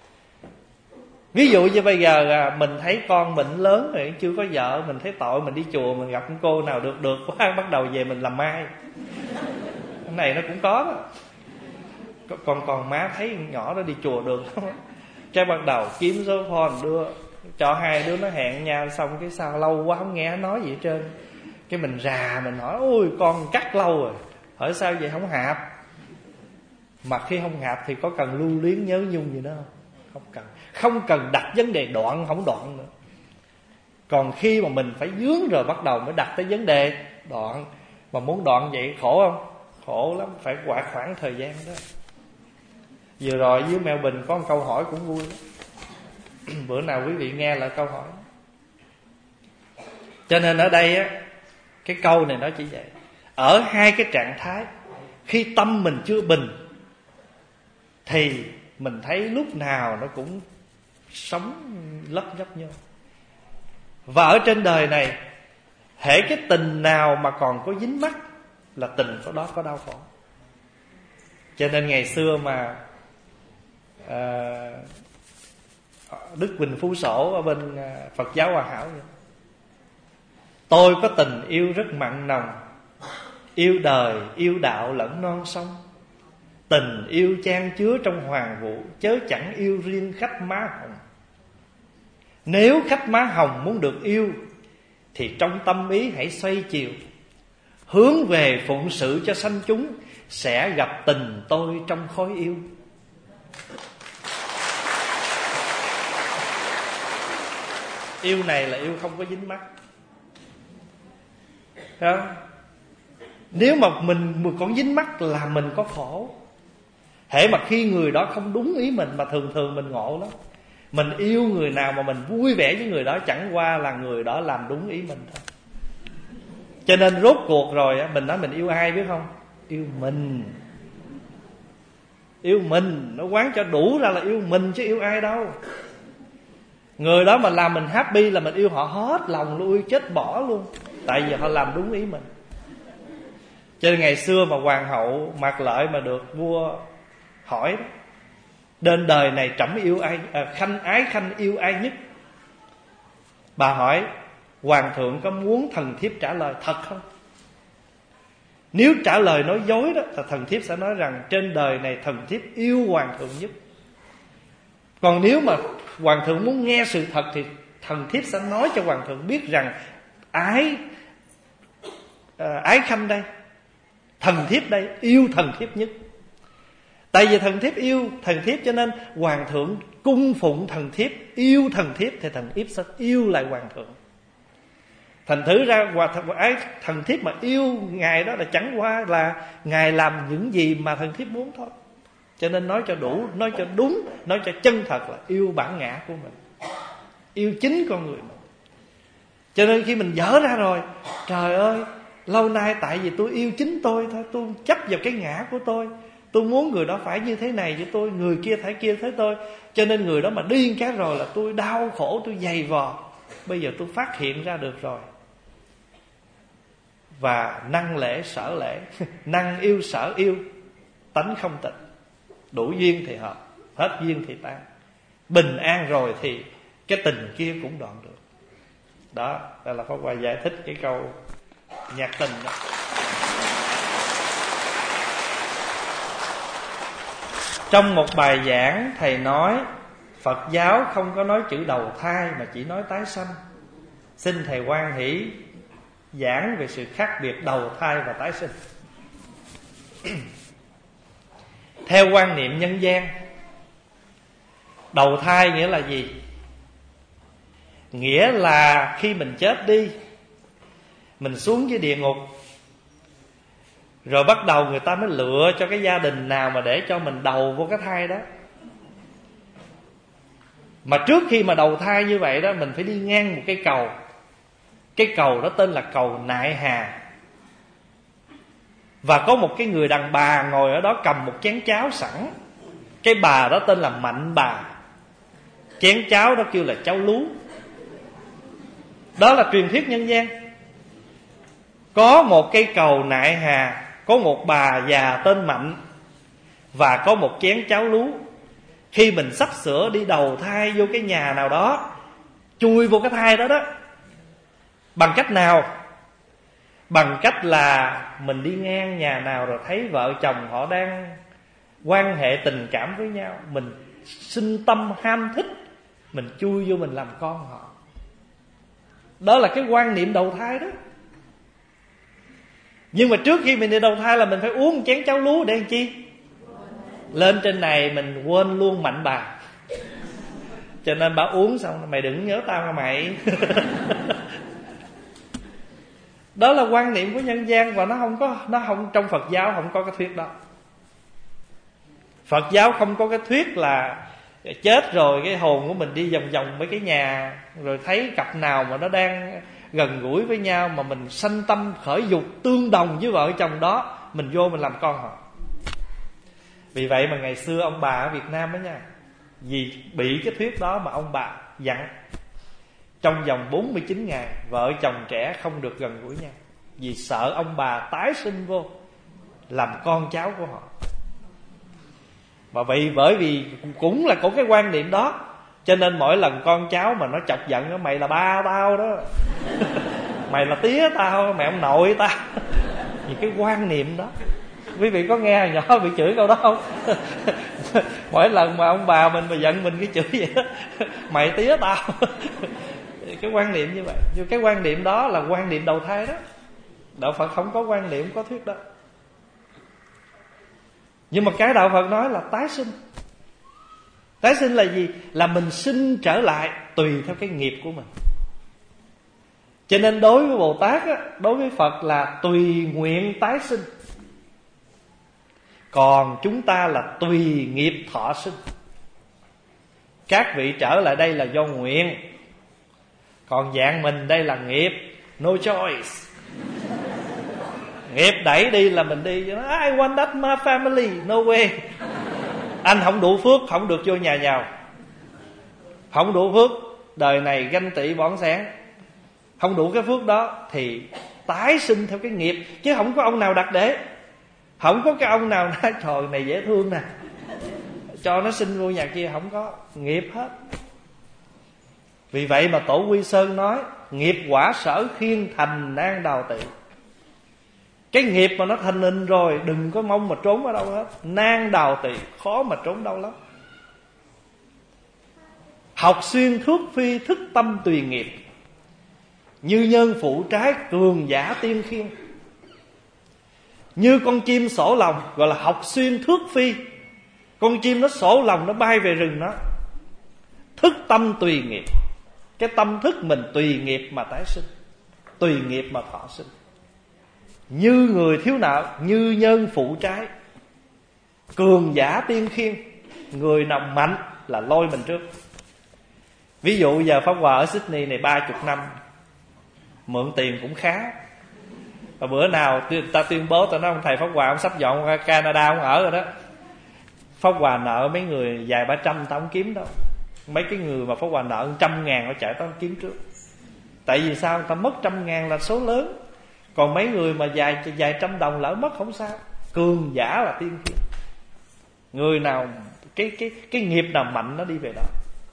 Ví dụ như bây giờ mình thấy con mình lớn rồi, chưa có vợ, mình thấy tội, mình đi chùa mình gặp con cô nào được được quá, bắt đầu về mình làm mai. Cái này nó cũng có đó. Còn còn má thấy nhỏ đó đi chùa được, cái bắt đầu kiếm số phone đưa cho hai đứa nó hẹn nhau. Xong cái sao lâu quá không nghe nói gì hết trơn. Cái mình rà mình hỏi: ôi con cắt lâu rồi. Hỏi sao vậy? Không hạp. Mà khi không hạp thì có cần lưu luyến nhớ nhung gì đó không? Không cần. Không cần đặt vấn đề đoạn không đoạn nữa. Còn khi mà mình phải vướng rồi bắt đầu mới đặt tới vấn đề đoạn. Mà muốn đoạn vậy khổ không? Khổ lắm, phải qua khoảng thời gian đó. Vừa rồi dưới Mèo Bình có một câu hỏi cũng vui lắm. Bữa nào quý vị nghe lại câu hỏi. Cho nên ở đây á, cái câu này nó chỉ vậy. Ở hai cái trạng thái, khi tâm mình chưa bình thì mình thấy lúc nào nó cũng sống lấp nhấp nhau. Và ở trên đời này, hễ cái tình nào mà còn có dính mắc là tình có đó có đau khổ. Cho nên ngày xưa mà à, Đức Quỳnh Phú Sổ ở bên Phật giáo Hòa Hảo vậy. Tôi có tình yêu rất mặn nồng, yêu đời, yêu đạo lẫn non sông. Tình yêu chan chứa trong hoàng vũ, chớ chẳng yêu riêng khách má hồng. Nếu khách má hồng muốn được yêu thì trong tâm ý hãy xoay chiều, hướng về phụng sự cho sanh chúng, sẽ gặp tình tôi trong khói yêu. Yêu này là yêu không có dính mắc. Thấy không? Nếu mà mình, mình còn dính mắc là mình có khổ. Hễ mà khi người đó không đúng ý mình, mà thường thường mình ngộ lắm. Mình yêu người nào mà mình vui vẻ với người đó, chẳng qua là người đó làm đúng ý mình thôi. Cho nên rốt cuộc rồi mình nói mình yêu ai biết không? Yêu mình. Yêu mình, nó quán cho đủ ra là yêu mình chứ yêu ai đâu. Người đó mà làm mình happy là mình yêu họ hết lòng luôn, chết bỏ luôn. Tại vì họ làm đúng ý mình. Cho nên ngày xưa mà hoàng hậu Mạc Lợi mà được vua hỏi đó, đến đời này trẫm yêu ai, à, khanh ái khanh yêu ai nhất? Bà hỏi hoàng thượng có muốn thần thiếp trả lời thật không? Nếu trả lời nói dối đó thì thần thiếp sẽ nói rằng trên đời này thần thiếp yêu hoàng thượng nhất. Còn nếu mà hoàng thượng muốn nghe sự thật thì thần thiếp sẽ nói cho hoàng thượng biết rằng ái à, ái khanh đây, thần thiếp đây yêu thần thiếp nhất. Tại vì thần thiếp yêu thần thiếp cho nên hoàng thượng cung phụng thần thiếp, yêu thần thiếp thì thần thiếp sẽ yêu lại hoàng thượng. Thành thử ra ái thần thiếp mà yêu ngài đó là chẳng qua là ngài làm những gì mà thần thiếp muốn thôi. Cho nên nói cho đủ, nói cho đúng, nói cho chân thật là yêu bản ngã của mình, yêu chính con người mình. Cho nên khi mình dở ra rồi, trời ơi, lâu nay tại vì tôi yêu chính tôi thôi, tôi chấp vào cái ngã của tôi, tôi muốn người đó phải như thế này với tôi, người kia phải kia thế tôi. Cho nên người đó mà điên cái rồi là tôi đau khổ, tôi dày vò. Bây giờ tôi phát hiện ra được rồi. Và năng lễ sở lễ, năng yêu sở yêu, tánh không tịnh. Đủ duyên thì hợp, hết duyên thì tan. Bình an rồi thì cái tình kia cũng đoạn được. Đó, đây là Pháp Hòa giải thích cái câu nhạc tình đó. Trong một bài giảng thầy nói Phật giáo không có nói chữ đầu thai mà chỉ nói tái sanh. Xin thầy hoan hỷ giảng về sự khác biệt đầu thai và tái sinh. Theo quan niệm nhân gian, đầu thai nghĩa là gì? Nghĩa là khi mình chết đi, mình xuống dưới địa ngục, rồi bắt đầu người ta mới lựa cho cái gia đình nào mà để cho mình đầu vô cái thai đó. Mà trước khi mà đầu thai như vậy đó, mình phải đi ngang một cây cầu. Cái cầu đó tên là cầu Nại Hà. Và có một cái người đàn bà ngồi ở đó cầm một chén cháo sẵn. Cái bà đó tên là Mạnh Bà. Chén cháo đó kêu là cháo lú. Đó là truyền thuyết nhân gian. Có một cây cầu Nại Hà, có một bà già tên Mạnh, và có một chén cháo lú. Khi mình sắp sửa đi đầu thai vô cái nhà nào đó, chui vô cái thai đó đó, bằng cách nào? Bằng cách là mình đi ngang nhà nào rồi thấy vợ chồng họ đang quan hệ tình cảm với nhau, mình sinh tâm ham thích, mình chui vô mình làm con họ. Đó là cái quan niệm đầu thai đó. Nhưng mà trước khi mình đi đầu thai là mình phải uống một chén cháo lúa để làm chi? Lên trên này mình quên luôn Mạnh Bà. Cho nên bà uống xong, mày đừng nhớ tao nha mày. Đó là quan niệm của nhân gian. Và nó không có, nó không, trong Phật giáo không có cái thuyết đó. Phật giáo không có cái thuyết là chết rồi cái hồn của mình đi vòng vòng mấy cái nhà, rồi thấy cặp nào mà nó đang gần gũi với nhau mà mình sanh tâm khởi dục tương đồng với vợ chồng đó, mình vô mình làm con họ. Vì vậy mà ngày xưa ông bà ở Việt Nam đó nha, vì bị cái thuyết đó mà ông bà dặn trong vòng bốn mươi chín ngày vợ chồng trẻ không được gần gũi nhau, vì sợ ông bà tái sinh vô làm con cháu của họ. Mà vậy bởi vì cũng là có cái quan niệm đó, cho nên mỗi lần con cháu mà nó chọc giận đó, mày là ba tao đó, mày là tía tao, mẹ ông nội tao. Vì cái quan niệm đó. Quý vị có nghe hồi nhỏ bị chửi câu đó không? Mỗi lần mà ông bà mình mà giận mình cái chửi vậy đó, mày tía tao. Cái quan niệm như vậy. Nhưng cái quan niệm đó là quan niệm đầu thai đó. Đạo Phật không có quan niệm, có thuyết đó. Nhưng mà cái Đạo Phật nói là tái sinh. Tái sinh là gì? Là mình sinh trở lại tùy theo cái nghiệp của mình. Cho nên đối với Bồ Tát á, đối với Phật là tùy nguyện tái sinh. Còn chúng ta là tùy nghiệp thọ sinh. Các vị trở lại đây là do nguyện, còn dạng mình đây là nghiệp. No choice. Nghiệp đẩy đi là mình đi. I want that my family. No way. Anh không đủ phước, không được vô nhà giàu. Không đủ phước, đời này ganh tị bỏng sáng. Không đủ cái phước đó thì tái sinh theo cái nghiệp. Chứ không có ông nào đặt để. Không có cái ông nào nói trời này dễ thương nè, cho nó sinh vô nhà kia. Không có, nghiệp hết. Vì vậy mà Tổ Quy Sơn nói nghiệp quả sở khiên thành nan đào tị. Cái nghiệp mà nó thành hình rồi, đừng có mong mà trốn ở đâu hết. Nan đào tị, khó mà trốn đâu lắm. Học xuyên thước phi, thức tâm tùy nghiệp. Như nhân phụ trái, cường giả tiên khiên. Như con chim sổ lòng, gọi là học xuyên thước phi. Con chim nó sổ lòng, nó bay về rừng nó. Thức tâm tùy nghiệp. Cái tâm thức mình tùy nghiệp mà tái sinh, tùy nghiệp mà thọ sinh. Như người thiếu nợ, như nhân phụ trái, cường giả tiên khiên. Người nào mạnh là lôi mình trước. Ví dụ giờ Pháp Hòa ở Sydney này ba chục năm, mượn tiền cũng khá. Và bữa nào ta tuyên bố, ta nói ông thầy Pháp Hòa ông sắp dọn qua Canada, ông ở rồi đó. Pháp Hòa nợ mấy người vài ba trăm ta không kiếm đâu. Mấy cái người mà Pháp Hòa nợ trăm ngàn họ chạy tới kiếm trước. Tại vì sao? Ta mất trăm ngàn là số lớn. Còn mấy người mà vài, vài trăm đồng lỡ mất không sao. Cường giả là tiên khiên. Người nào cái, cái, cái nghiệp nào mạnh nó đi về đó.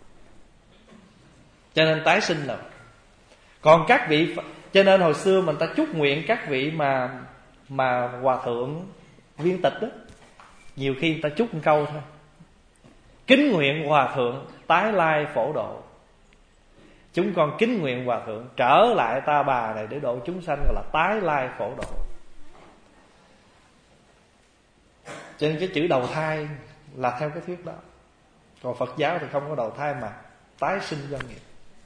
Cho nên tái sinh là. Còn các vị, cho nên hồi xưa mình ta chúc nguyện các vị mà Mà Hòa Thượng Viên Tịch đó, nhiều khi người ta chúc một câu thôi: kính nguyện Hòa Thượng tái lai phổ độ. Chúng con kính nguyện Hòa Thượng trở lại Ta Bà này để độ chúng sanh, gọi là tái lai phổ độ. Cho nên cái chữ đầu thai là theo cái thuyết đó. Còn Phật giáo thì không có đầu thai mà tái sinh do nghiệp.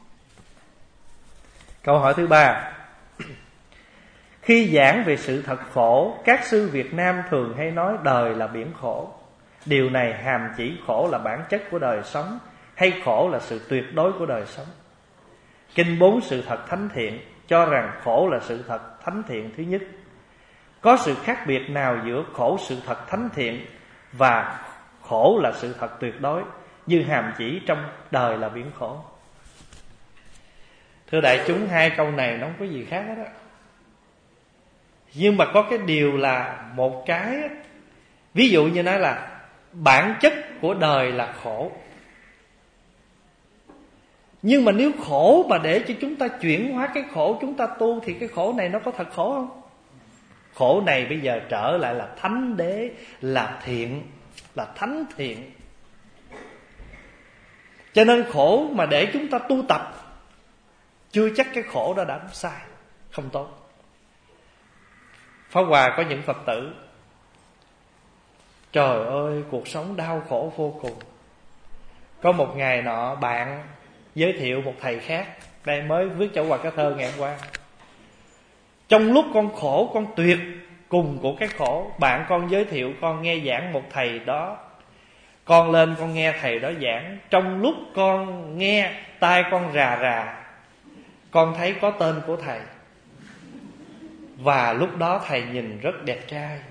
Câu hỏi thứ ba: khi giảng về sự thật khổ, các sư Việt Nam thường hay nói đời là biển khổ. Điều này hàm chỉ khổ là bản chất của đời sống, hay khổ là sự tuyệt đối của đời sống? Kinh Bốn Sự Thật Thánh Thiện cho rằng khổ là sự thật thánh thiện thứ nhất. Có sự khác biệt nào giữa khổ sự thật thánh thiện và khổ là sự thật tuyệt đối, như hàm chỉ trong đời là biển khổ? Thưa đại chúng, hai câu này nó không có gì khác hết á. Nhưng mà có cái điều là một cái, ví dụ như nói là bản chất của đời là khổ. Nhưng mà nếu khổ mà để cho chúng ta chuyển hóa cái khổ chúng ta tu, thì cái khổ này nó có thật khổ không? Khổ này bây giờ trở lại là thánh đế, là thiện, là thánh thiện. Cho nên khổ mà để chúng ta tu tập, chưa chắc cái khổ đó đã sai, không tốt. Pháp Hòa có những Phật tử, trời ơi cuộc sống đau khổ vô cùng. Có một ngày nọ bạn giới thiệu một thầy khác, đây mới viết cho Hòa cái thơ ngày hôm qua: trong lúc con khổ, con tuyệt cùng của cái khổ, bạn con giới thiệu con nghe giảng một thầy đó. Con lên con nghe thầy đó giảng, trong lúc con nghe tai con rà rà, con thấy có tên của thầy. Và lúc đó thầy nhìn rất đẹp trai.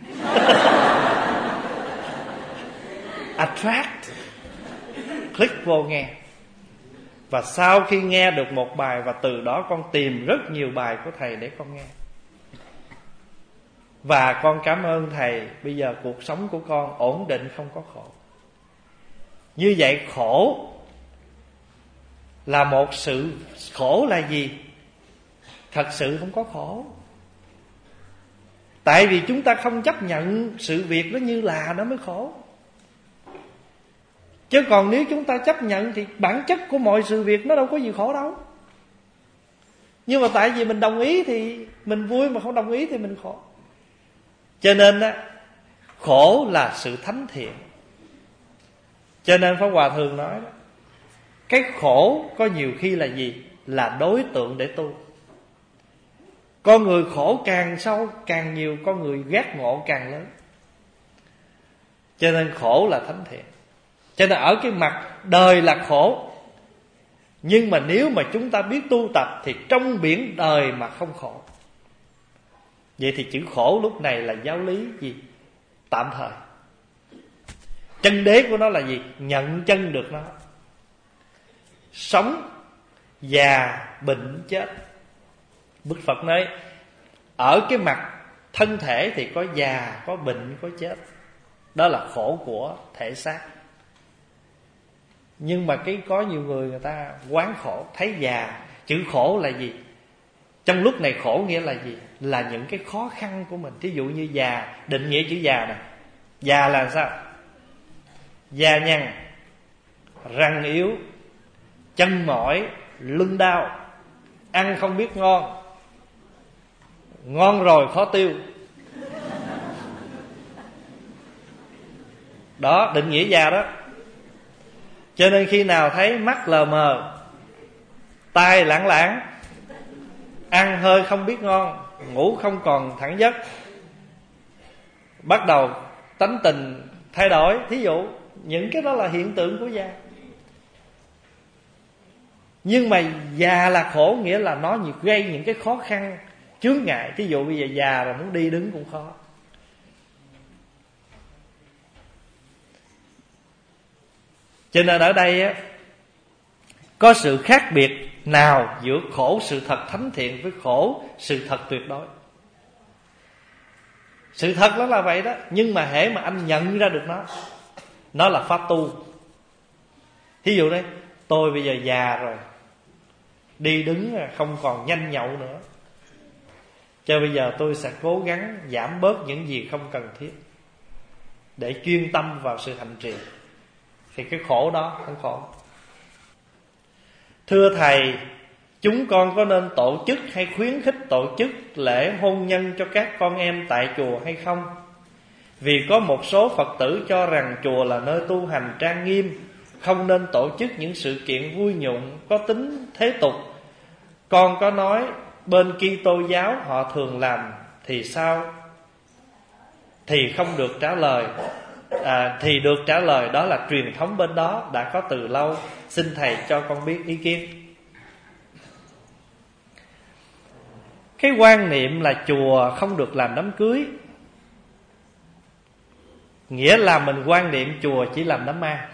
Attract. Click vô nghe. Và sau khi nghe được một bài, và từ đó con tìm rất nhiều bài của thầy để con nghe. Và con cảm ơn thầy, bây giờ cuộc sống của con ổn định, không có khổ. Như vậy khổ là một sự, khổ là gì? Thật sự không có khổ. Tại vì chúng ta không chấp nhận sự việc nó như là, nó mới khổ. Chứ còn nếu chúng ta chấp nhận thì bản chất của mọi sự việc nó đâu có gì khổ đâu. Nhưng mà tại vì mình đồng ý thì mình vui, mà không đồng ý thì mình khổ. Cho nên á, khổ là sự thánh thiện. Cho nên Pháp Hòa thường nói đó, cái khổ có nhiều khi là gì? Là đối tượng để tu. Con người khổ càng sâu càng nhiều, con người giác ngộ càng lớn. Cho nên khổ là thánh thiện. Cho nên ở cái mặt đời là khổ, nhưng mà nếu mà chúng ta biết tu tập thì trong biển đời mà không khổ. Vậy thì chữ khổ lúc này là giáo lý gì? Tạm thời. Chân đế của nó là gì? Nhận chân được nó. Sống, già, bệnh, chết. Đức Phật nói ở cái mặt thân thể thì có già, có bệnh, có chết. Đó là khổ của thể xác. Nhưng mà cái có nhiều người người ta quán khổ, thấy già. Chữ khổ là gì? Trong lúc này khổ nghĩa là gì? Là những cái khó khăn của mình. Thí dụ như già, định nghĩa chữ già nè. Già là sao? Da nhăn, răng yếu, chân mỏi, lưng đau, ăn không biết ngon, ngon rồi khó tiêu. Đó, định nghĩa già đó. Cho nên khi nào thấy mắt lờ mờ, tai lãng lãng, ăn hơi không biết ngon, ngủ không còn thẳng giấc, bắt đầu tánh tình thay đổi, thí dụ những cái đó là hiện tượng của già. Nhưng mà già là khổ, nghĩa là nó gây những cái khó khăn, chướng ngại. Thí dụ bây giờ già rồi muốn đi đứng cũng khó. Cho nên ở đây á, có sự khác biệt nào giữa khổ sự thật thánh thiện với khổ sự thật tuyệt đối? Sự thật đó là vậy đó. Nhưng mà hễ mà anh nhận ra được nó, nó là pháp tu. Thí dụ đây, tôi bây giờ già rồi, đi đứng không còn nhanh nhậu nữa, cho bây giờ tôi sẽ cố gắng giảm bớt những gì không cần thiết để chuyên tâm vào sự hành trì. Thì cái khổ đó không khổ. Thưa Thầy, chúng con có nên tổ chức hay khuyến khích tổ chức lễ hôn nhân cho các con em tại chùa hay không? Vì có một số Phật tử cho rằng chùa là nơi tu hành trang nghiêm, không nên tổ chức những sự kiện vui nhộn có tính thế tục. Con có nói bên Kitô giáo họ thường làm thì sao? Thì không được trả lời. À, thì được trả lời đó là truyền thống bên đó đã có từ lâu. Xin Thầy cho con biết ý kiến. Cái quan niệm là chùa không được làm đám cưới, nghĩa là mình quan niệm chùa chỉ làm đám ma.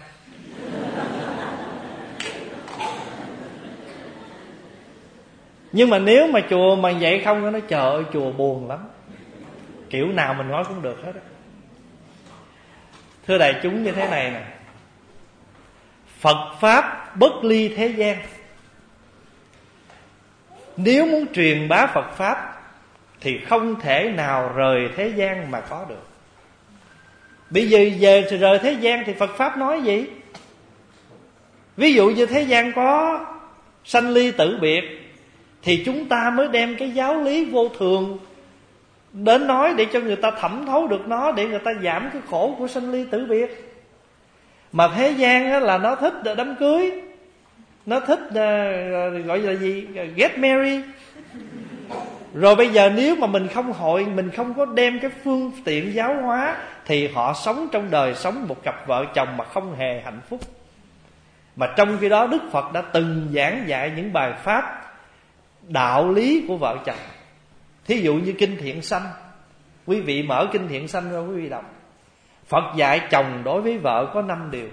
Nhưng mà nếu mà chùa mà vậy không, nó nói trời ơi chùa buồn lắm, kiểu nào mình nói cũng được hết đó. Thưa đại chúng, như thế này nè, Phật Pháp bất ly thế gian. Nếu muốn truyền bá Phật Pháp thì không thể nào rời thế gian mà có được. Bây giờ về rời thế gian thì Phật Pháp nói gì? Ví dụ như thế gian có sanh ly tử biệt, thì chúng ta mới đem cái giáo lý vô thường đến nói để cho người ta thẩm thấu được nó, để người ta giảm cái khổ của sanh ly tử biệt. Mà thế gian là nó thích đám cưới, nó thích uh, gọi là gì, get married. Rồi bây giờ nếu mà mình không hội, mình không có đem cái phương tiện giáo hóa, thì họ sống trong đời sống một cặp vợ chồng mà không hề hạnh phúc. Mà trong khi đó Đức Phật đã từng giảng dạy những bài pháp đạo lý của vợ chồng. Thí dụ như Kinh Thiện Sanh, quý vị mở Kinh Thiện Sanh ra quý vị đọc. Phật dạy chồng đối với vợ có năm điều,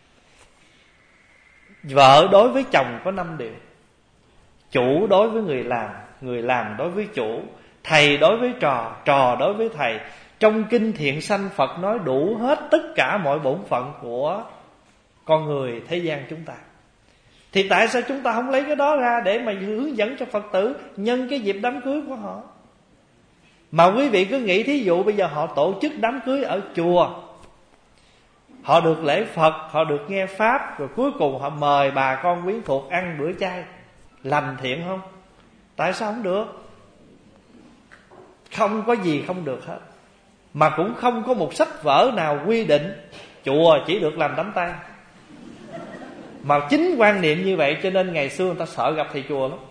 vợ đối với chồng có năm điều, chủ đối với người làm, người làm đối với chủ, thầy đối với trò, trò đối với thầy. Trong Kinh Thiện Sanh Phật nói đủ hết tất cả mọi bổn phận của con người thế gian chúng ta. Thì tại sao chúng ta không lấy cái đó ra để mà hướng dẫn cho Phật tử nhân cái dịp đám cưới của họ? Mà quý vị cứ nghĩ thí dụ bây giờ họ tổ chức đám cưới ở chùa, họ được lễ Phật, họ được nghe Pháp, rồi cuối cùng họ mời bà con quyến thuộc ăn bữa chay, lành thiện không? Tại sao không được? Không có gì không được hết. Mà cũng không có một sách vở nào quy định chùa chỉ được làm đám tang. Mà chính quan niệm như vậy cho nên ngày xưa người ta sợ gặp thầy chùa lắm.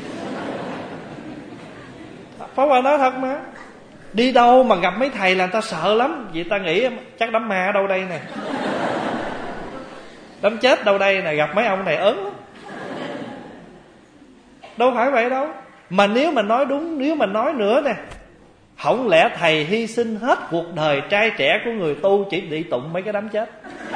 Pháp Hòa nói thật mà. Đi đâu mà gặp mấy thầy là người ta sợ lắm. Vì ta nghĩ chắc đám ma ở đâu đây nè, đám chết đâu đây nè, gặp mấy ông này ớn lắm. Đâu phải vậy đâu. Mà nếu mà nói đúng, nếu mà nói nữa nè, không lẽ thầy hy sinh hết cuộc đời trai trẻ của người tu chỉ để tụng mấy cái đám chết?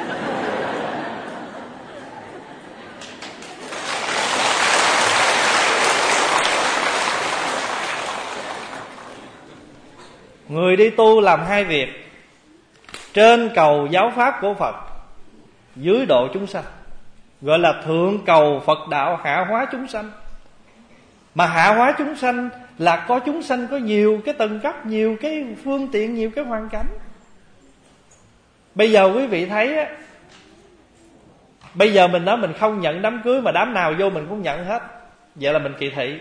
Người đi tu làm hai việc: trên cầu giáo pháp của Phật, dưới độ chúng sanh. Gọi là thượng cầu Phật đạo, hạ hóa chúng sanh. Mà hạ hóa chúng sanh là có chúng sanh có nhiều cái tầng cấp, nhiều cái phương tiện, nhiều cái hoàn cảnh. Bây giờ quý vị thấy á, bây giờ mình nói mình không nhận đám cưới, mà đám nào vô mình cũng nhận hết, vậy là mình kỳ thị.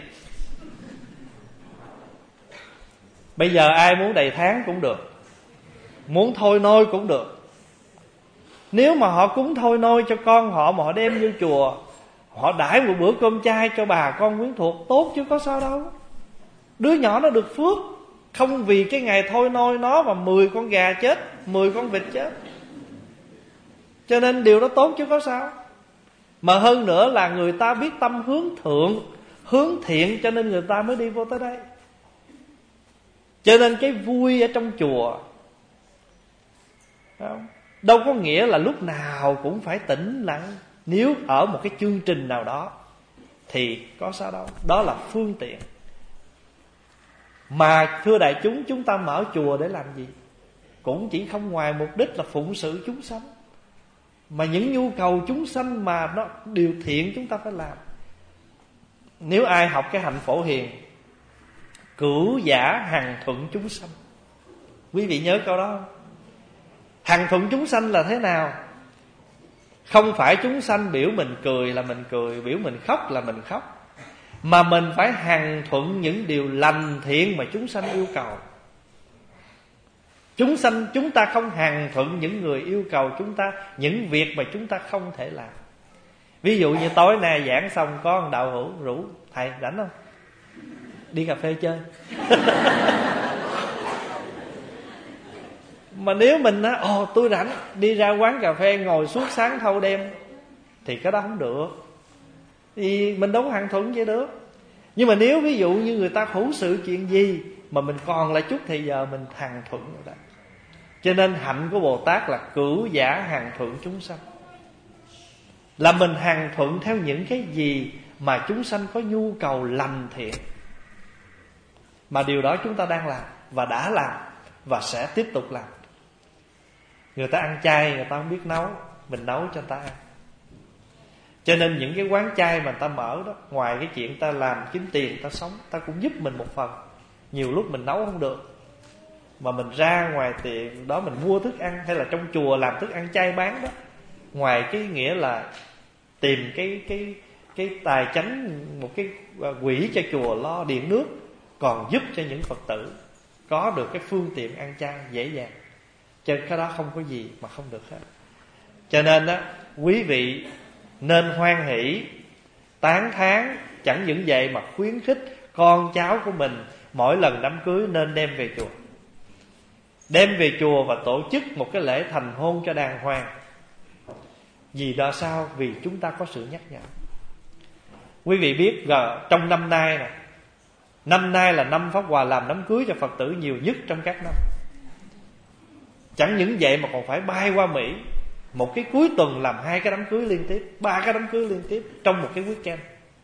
Bây giờ ai muốn đầy tháng cũng được, muốn thôi nôi cũng được. Nếu mà họ cúng thôi nôi cho con họ, mà họ đem vô chùa, họ đãi một bữa cơm chay cho bà con quyến thuộc, tốt chứ có sao đâu. Đứa nhỏ nó được phước, không vì cái ngày thôi nôi nó mà mười con gà chết, mười con vịt chết. Cho nên điều đó tốt chứ có sao. Mà hơn nữa là người ta biết tâm hướng thượng, hướng thiện, cho nên người ta mới đi vô tới đây. Cho nên cái vui ở trong chùa đâu có nghĩa là lúc nào cũng phải tĩnh lặng. Nếu ở một cái chương trình nào đó thì có sao đâu. Đó là phương tiện. Mà thưa đại chúng, chúng ta mở chùa để làm gì? Cũng chỉ không ngoài mục đích là phụng sự chúng sanh. Mà những nhu cầu chúng sanh mà nó điều thiện chúng ta phải làm. Nếu ai học cái hạnh Phổ Hiền, cửu giả hằng thuận chúng sanh, quý vị nhớ câu đó không? Hằng thuận chúng sanh là thế nào? Không phải chúng sanh biểu mình cười là mình cười, biểu mình khóc là mình khóc, mà mình phải hằng thuận những điều lành thiện mà chúng sanh yêu cầu. Chúng sanh chúng ta không hằng thuận những người yêu cầu chúng ta những việc mà chúng ta không thể làm. Ví dụ như tối nay giảng xong có một đạo hữu rủ: thầy rảnh không? Đi cà phê chơi. Mà nếu mình nói ồ tôi rảnh, đi ra quán cà phê ngồi suốt sáng thâu đêm, thì cái đó không được. Thì mình đâu có hằng thuận vậy được. Nhưng mà nếu ví dụ như người ta hữu sự chuyện gì mà mình còn lại chút thì giờ mình hằng thuận rồi đó. Cho nên hạnh của Bồ Tát là cửu giả hằng thuận chúng sanh, là mình hằng thuận theo những cái gì mà chúng sanh có nhu cầu lành thiện. Mà điều đó chúng ta đang làm và đã làm và sẽ tiếp tục làm. Người ta ăn chay, người ta không biết nấu, mình nấu cho người ta ăn. Cho nên những cái quán chay mà người ta mở đó, ngoài cái chuyện ta làm kiếm tiền, người ta sống, ta cũng giúp mình một phần. Nhiều lúc mình nấu không được, mà mình ra ngoài tiệm đó mình mua thức ăn, hay là trong chùa làm thức ăn chay bán đó, ngoài cái nghĩa là tìm cái cái cái tài chánh, một cái quỹ cho chùa lo điện nước, còn giúp cho những Phật tử có được cái phương tiện ăn chay dễ dàng. Cho nên cái đó không có gì mà không được hết. Cho nên đó, quý vị nên hoan hỷ, tán thán, chẳng những vậy mà khuyến khích con cháu của mình mỗi lần đám cưới nên đem về chùa. Đem về chùa và tổ chức một cái lễ thành hôn cho đàng hoàng. Vì đó sao? Vì chúng ta có sự nhắc nhở. Quý vị biết là trong năm nay nè, năm nay là năm Pháp Hòa làm đám cưới cho Phật tử nhiều nhất trong các năm. Chẳng những vậy mà còn phải bay qua Mỹ, một cái cuối tuần làm hai cái đám cưới liên tiếp, ba cái đám cưới liên tiếp trong một cái weekend.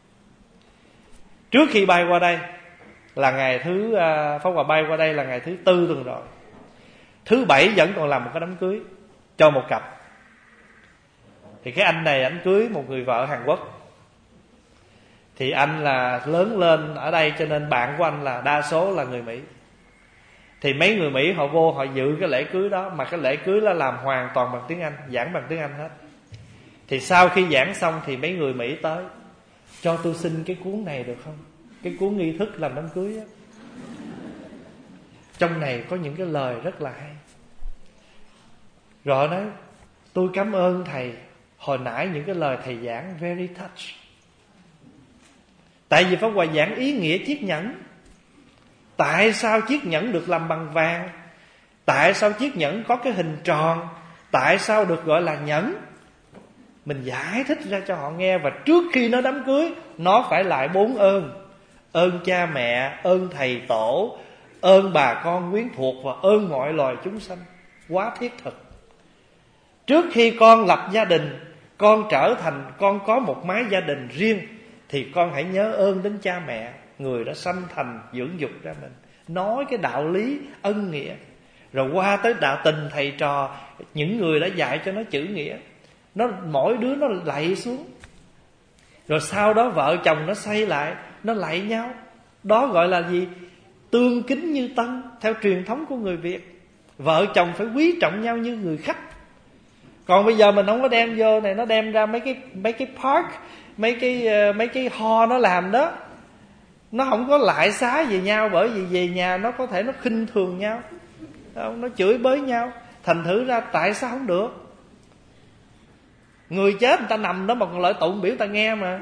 Trước khi bay qua đây là ngày thứ Pháp Hòa bay qua đây là ngày thứ tư tuần rồi. Thứ bảy vẫn còn làm một cái đám cưới cho một cặp. Thì cái anh này anh cưới một người vợ Hàn Quốc. Thì anh là lớn lên ở đây, cho nên bạn của anh là đa số là người Mỹ. Thì mấy người Mỹ họ vô họ dự cái lễ cưới đó, mà cái lễ cưới là làm hoàn toàn bằng tiếng Anh, giảng bằng tiếng Anh hết. Thì sau khi giảng xong thì mấy người Mỹ tới: cho tôi xin cái cuốn này được không? cái cuốn nghi thức làm đám cưới á. Trong này có những cái lời rất là hay. Rồi họ nói: tôi cảm ơn thầy, hồi nãy những cái lời thầy giảng very touch. Tại vì Pháp Hòa giảng ý nghĩa chiếc nhẫn. Tại sao chiếc nhẫn được làm bằng vàng? Tại sao chiếc nhẫn có cái hình tròn? Tại sao được gọi là nhẫn? Mình giải thích ra cho họ nghe. Và trước khi nó đám cưới, nó phải lại bốn ơn: ơn cha mẹ, ơn thầy tổ, ơn bà con quyến thuộc, và ơn mọi loài chúng sanh. Quá thiết thực. Trước khi con lập gia đình, con trở thành, con có một mái gia đình riêng, thì con hãy nhớ ơn đến cha mẹ, người đã sanh thành dưỡng dục ra mình. Nói cái đạo lý ân nghĩa. Rồi qua tới đạo tình thầy trò, những người đã dạy cho nó chữ nghĩa, nó mỗi đứa nó lạy xuống. Rồi sau đó vợ chồng nó xây lại, nó lạy nhau. Đó gọi là gì? Tương kính như tân. Theo truyền thống của người Việt, vợ chồng phải quý trọng nhau như người khách. Còn bây giờ mình không có đem vô này, nó đem ra mấy cái mấy cái park, mấy cái mấy cái ho nó làm đó, nó không có lại xá về nhau. Bởi vì về nhà nó có thể nó khinh thường nhau, nó chửi bới nhau. Thành thử ra tại sao không được? Người chết người ta nằm đó mà còn lợi tụng biểu người ta nghe mà.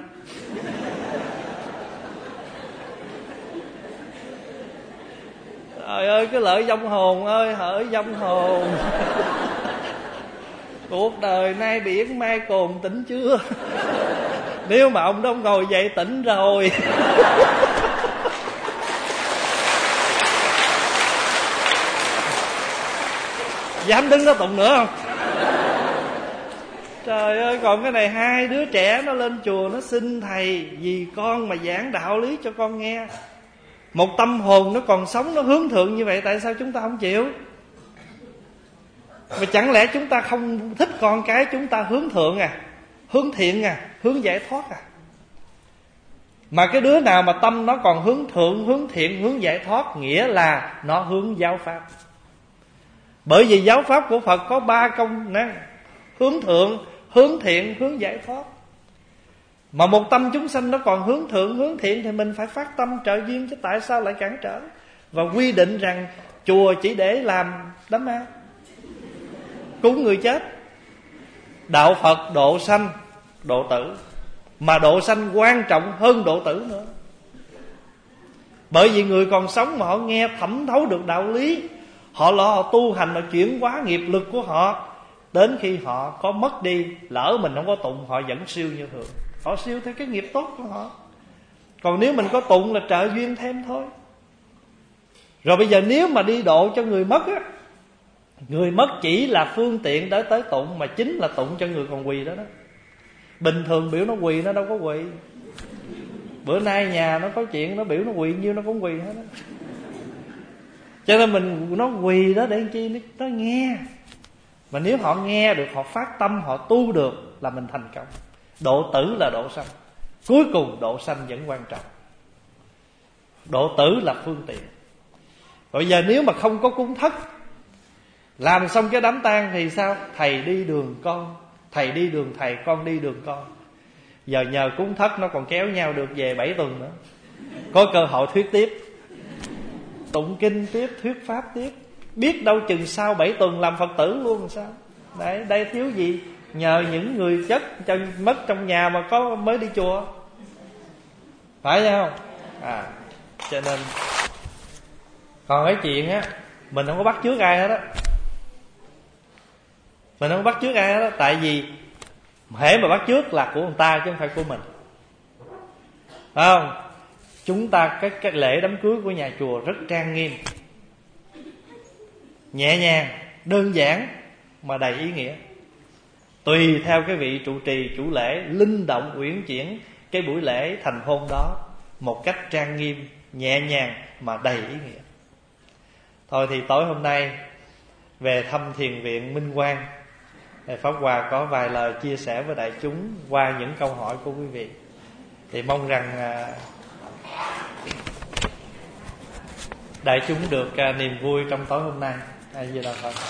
Trời ơi, cái lợi vong hồn ơi, hỡi vong hồn. Cuộc đời nay biển mai cồn tỉnh chưa? Nếu mà ông đó ông ngồi dậy tỉnh rồi. Dám đứng đó tụng nữa không? Trời ơi, còn cái này hai đứa trẻ nó lên chùa nó xin thầy vì con mà giảng đạo lý cho con nghe. Một tâm hồn nó còn sống, nó hướng thượng như vậy, tại sao chúng ta không chịu? Mà chẳng lẽ chúng ta không thích con cái chúng ta hướng thượng à, hướng thiện à, hướng giải thoát à? Mà cái đứa nào mà tâm nó còn hướng thượng, hướng thiện, hướng giải thoát, nghĩa là nó hướng giáo pháp. Bởi vì giáo pháp của Phật có ba công năng: hướng thượng, hướng thiện, hướng giải thoát. Mà một tâm chúng sanh nó còn hướng thượng, hướng thiện thì mình phải phát tâm trợ duyên, chứ tại sao lại cản trở? Và quy định rằng chùa chỉ để làm đám ma, cúng người chết. Đạo Phật độ sanh, độ tử, mà độ sanh quan trọng hơn độ tử nữa. Bởi vì người còn sống mà họ nghe thẩm thấu được đạo lý, họ lo họ tu hành, họ chuyển hóa nghiệp lực của họ. Đến khi họ có mất đi, lỡ mình không có tụng, họ vẫn siêu như thường. Họ siêu theo cái nghiệp tốt của họ. Còn nếu mình có tụng là trợ duyên thêm thôi. Rồi bây giờ nếu mà đi độ cho người mất á, người mất chỉ là phương tiện để tới tụng, mà chính là tụng cho người còn quỳ đó đó. Bình thường biểu nó quỳ nó đâu có quỳ. Bữa nay nhà nó có chuyện nó biểu nó quỳ nhiêu nó cũng quỳ hết đó. Cho nên mình nó quỳ đó để làm chi? Nó, nó nghe. Mà nếu họ nghe được, họ phát tâm, họ tu được là mình thành công. Độ tử là độ sanh, cuối cùng độ sanh vẫn quan trọng. Độ tử là phương tiện. Bây giờ nếu mà không có cúng thất, làm xong cái đám tang thì sao? Thầy đi đường con, thầy đi đường thầy, con đi đường con. Giờ nhờ cúng thất nó còn kéo nhau được về bảy tuần nữa. Có cơ hội thuyết tiếp, tụng kinh tiếp, thuyết pháp tiếp. Biết đâu chừng sau bảy tuần làm Phật tử luôn làm sao? Đấy, đây thiếu gì? Nhờ những người chết mất trong nhà mà có mới đi chùa, phải không? À, cho nên còn cái chuyện á, mình không có bắt chước ai hết á. Mình không bắt chước ai hết á. Tại vì hễ mà bắt chước là của người ta chứ không phải của mình, phải không? Chúng ta cái, cái lễ đám cưới của nhà chùa rất trang nghiêm, nhẹ nhàng, đơn giản mà đầy ý nghĩa. Tùy theo cái vị trụ trì, chủ lễ, linh động uyển chuyển cái buổi lễ thành hôn đó một cách trang nghiêm, nhẹ nhàng mà đầy ý nghĩa. Thôi thì tối hôm nay về thăm thiền viện Minh Quang, Pháp Hòa có vài lời chia sẻ với đại chúng qua những câu hỏi của quý vị. Thì mong rằng đại chúng được niềm vui trong tối hôm nay. A Di Đà Phật.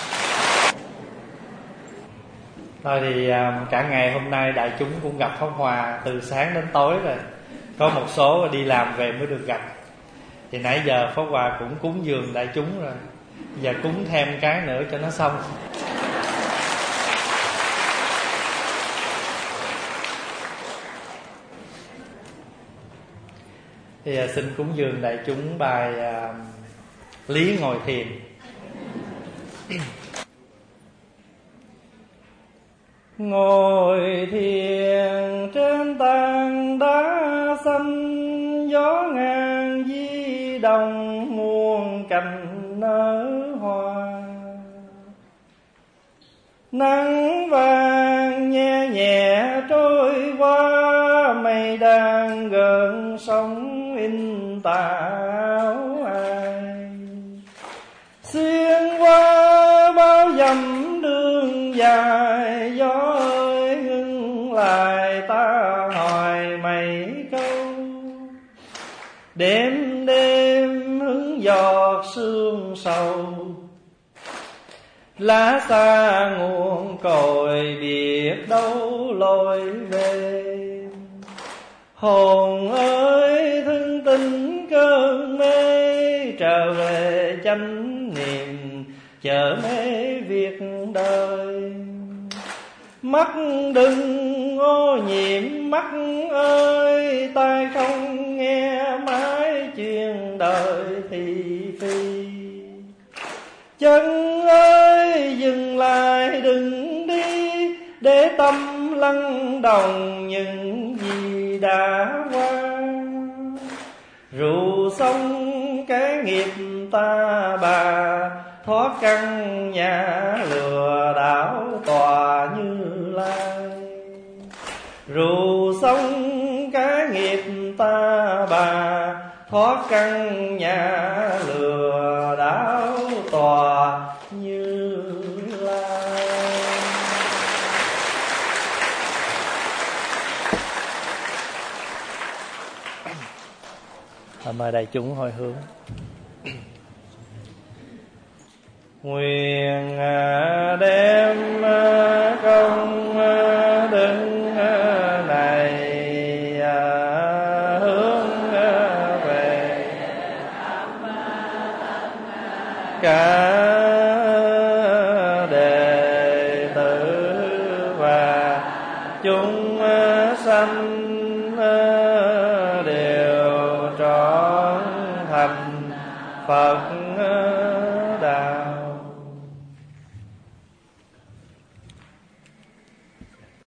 Thôi thì cả ngày hôm nay đại chúng cũng gặp Pháp Hòa từ sáng đến tối rồi. có một số đi làm về mới được gặp. Thì nãy giờ Pháp Hòa cũng cúng dường đại chúng rồi, giờ cúng thêm cái nữa cho nó xong. Thì à, xin cúng dường đại chúng bài à, Lý Ngồi Thiền. Ngồi thiền trên tảng đá xanh, gió ngang di đồng muôn cành nở hoa. Nắng vàng nhẹ nhẹ trôi qua, mây đang gợn sóng in tà áo ai. Xuyên qua bao dặm đường dài, gió ơi ngưng lại ta hỏi mấy câu. Đêm đêm hứng giọt sương sầu, lá xa nguồn cội biết đâu lối về. Hồn ơi thương tình cơn mê, trở về chánh niệm chở mê việc đời. Mắt đừng ô nhiễm mắt ơi, tai không nghe mãi chuyện đời thị phi. Chân ơi dừng lại đừng đi, để tâm lắng đồng những gì đã qua. Rượu xong cái nghiệp ta bà, thoát căn nhà lừa đảo tòa Như Lai. Rượu xong cái nghiệp ta bà, thoát căn nhà lừa đảo tòa Như Lai. Mời đại chúng hồi hướng. Nguyện đem công đức này hướng về cả đệ tử và chúng sanh, đều trọn thành Phật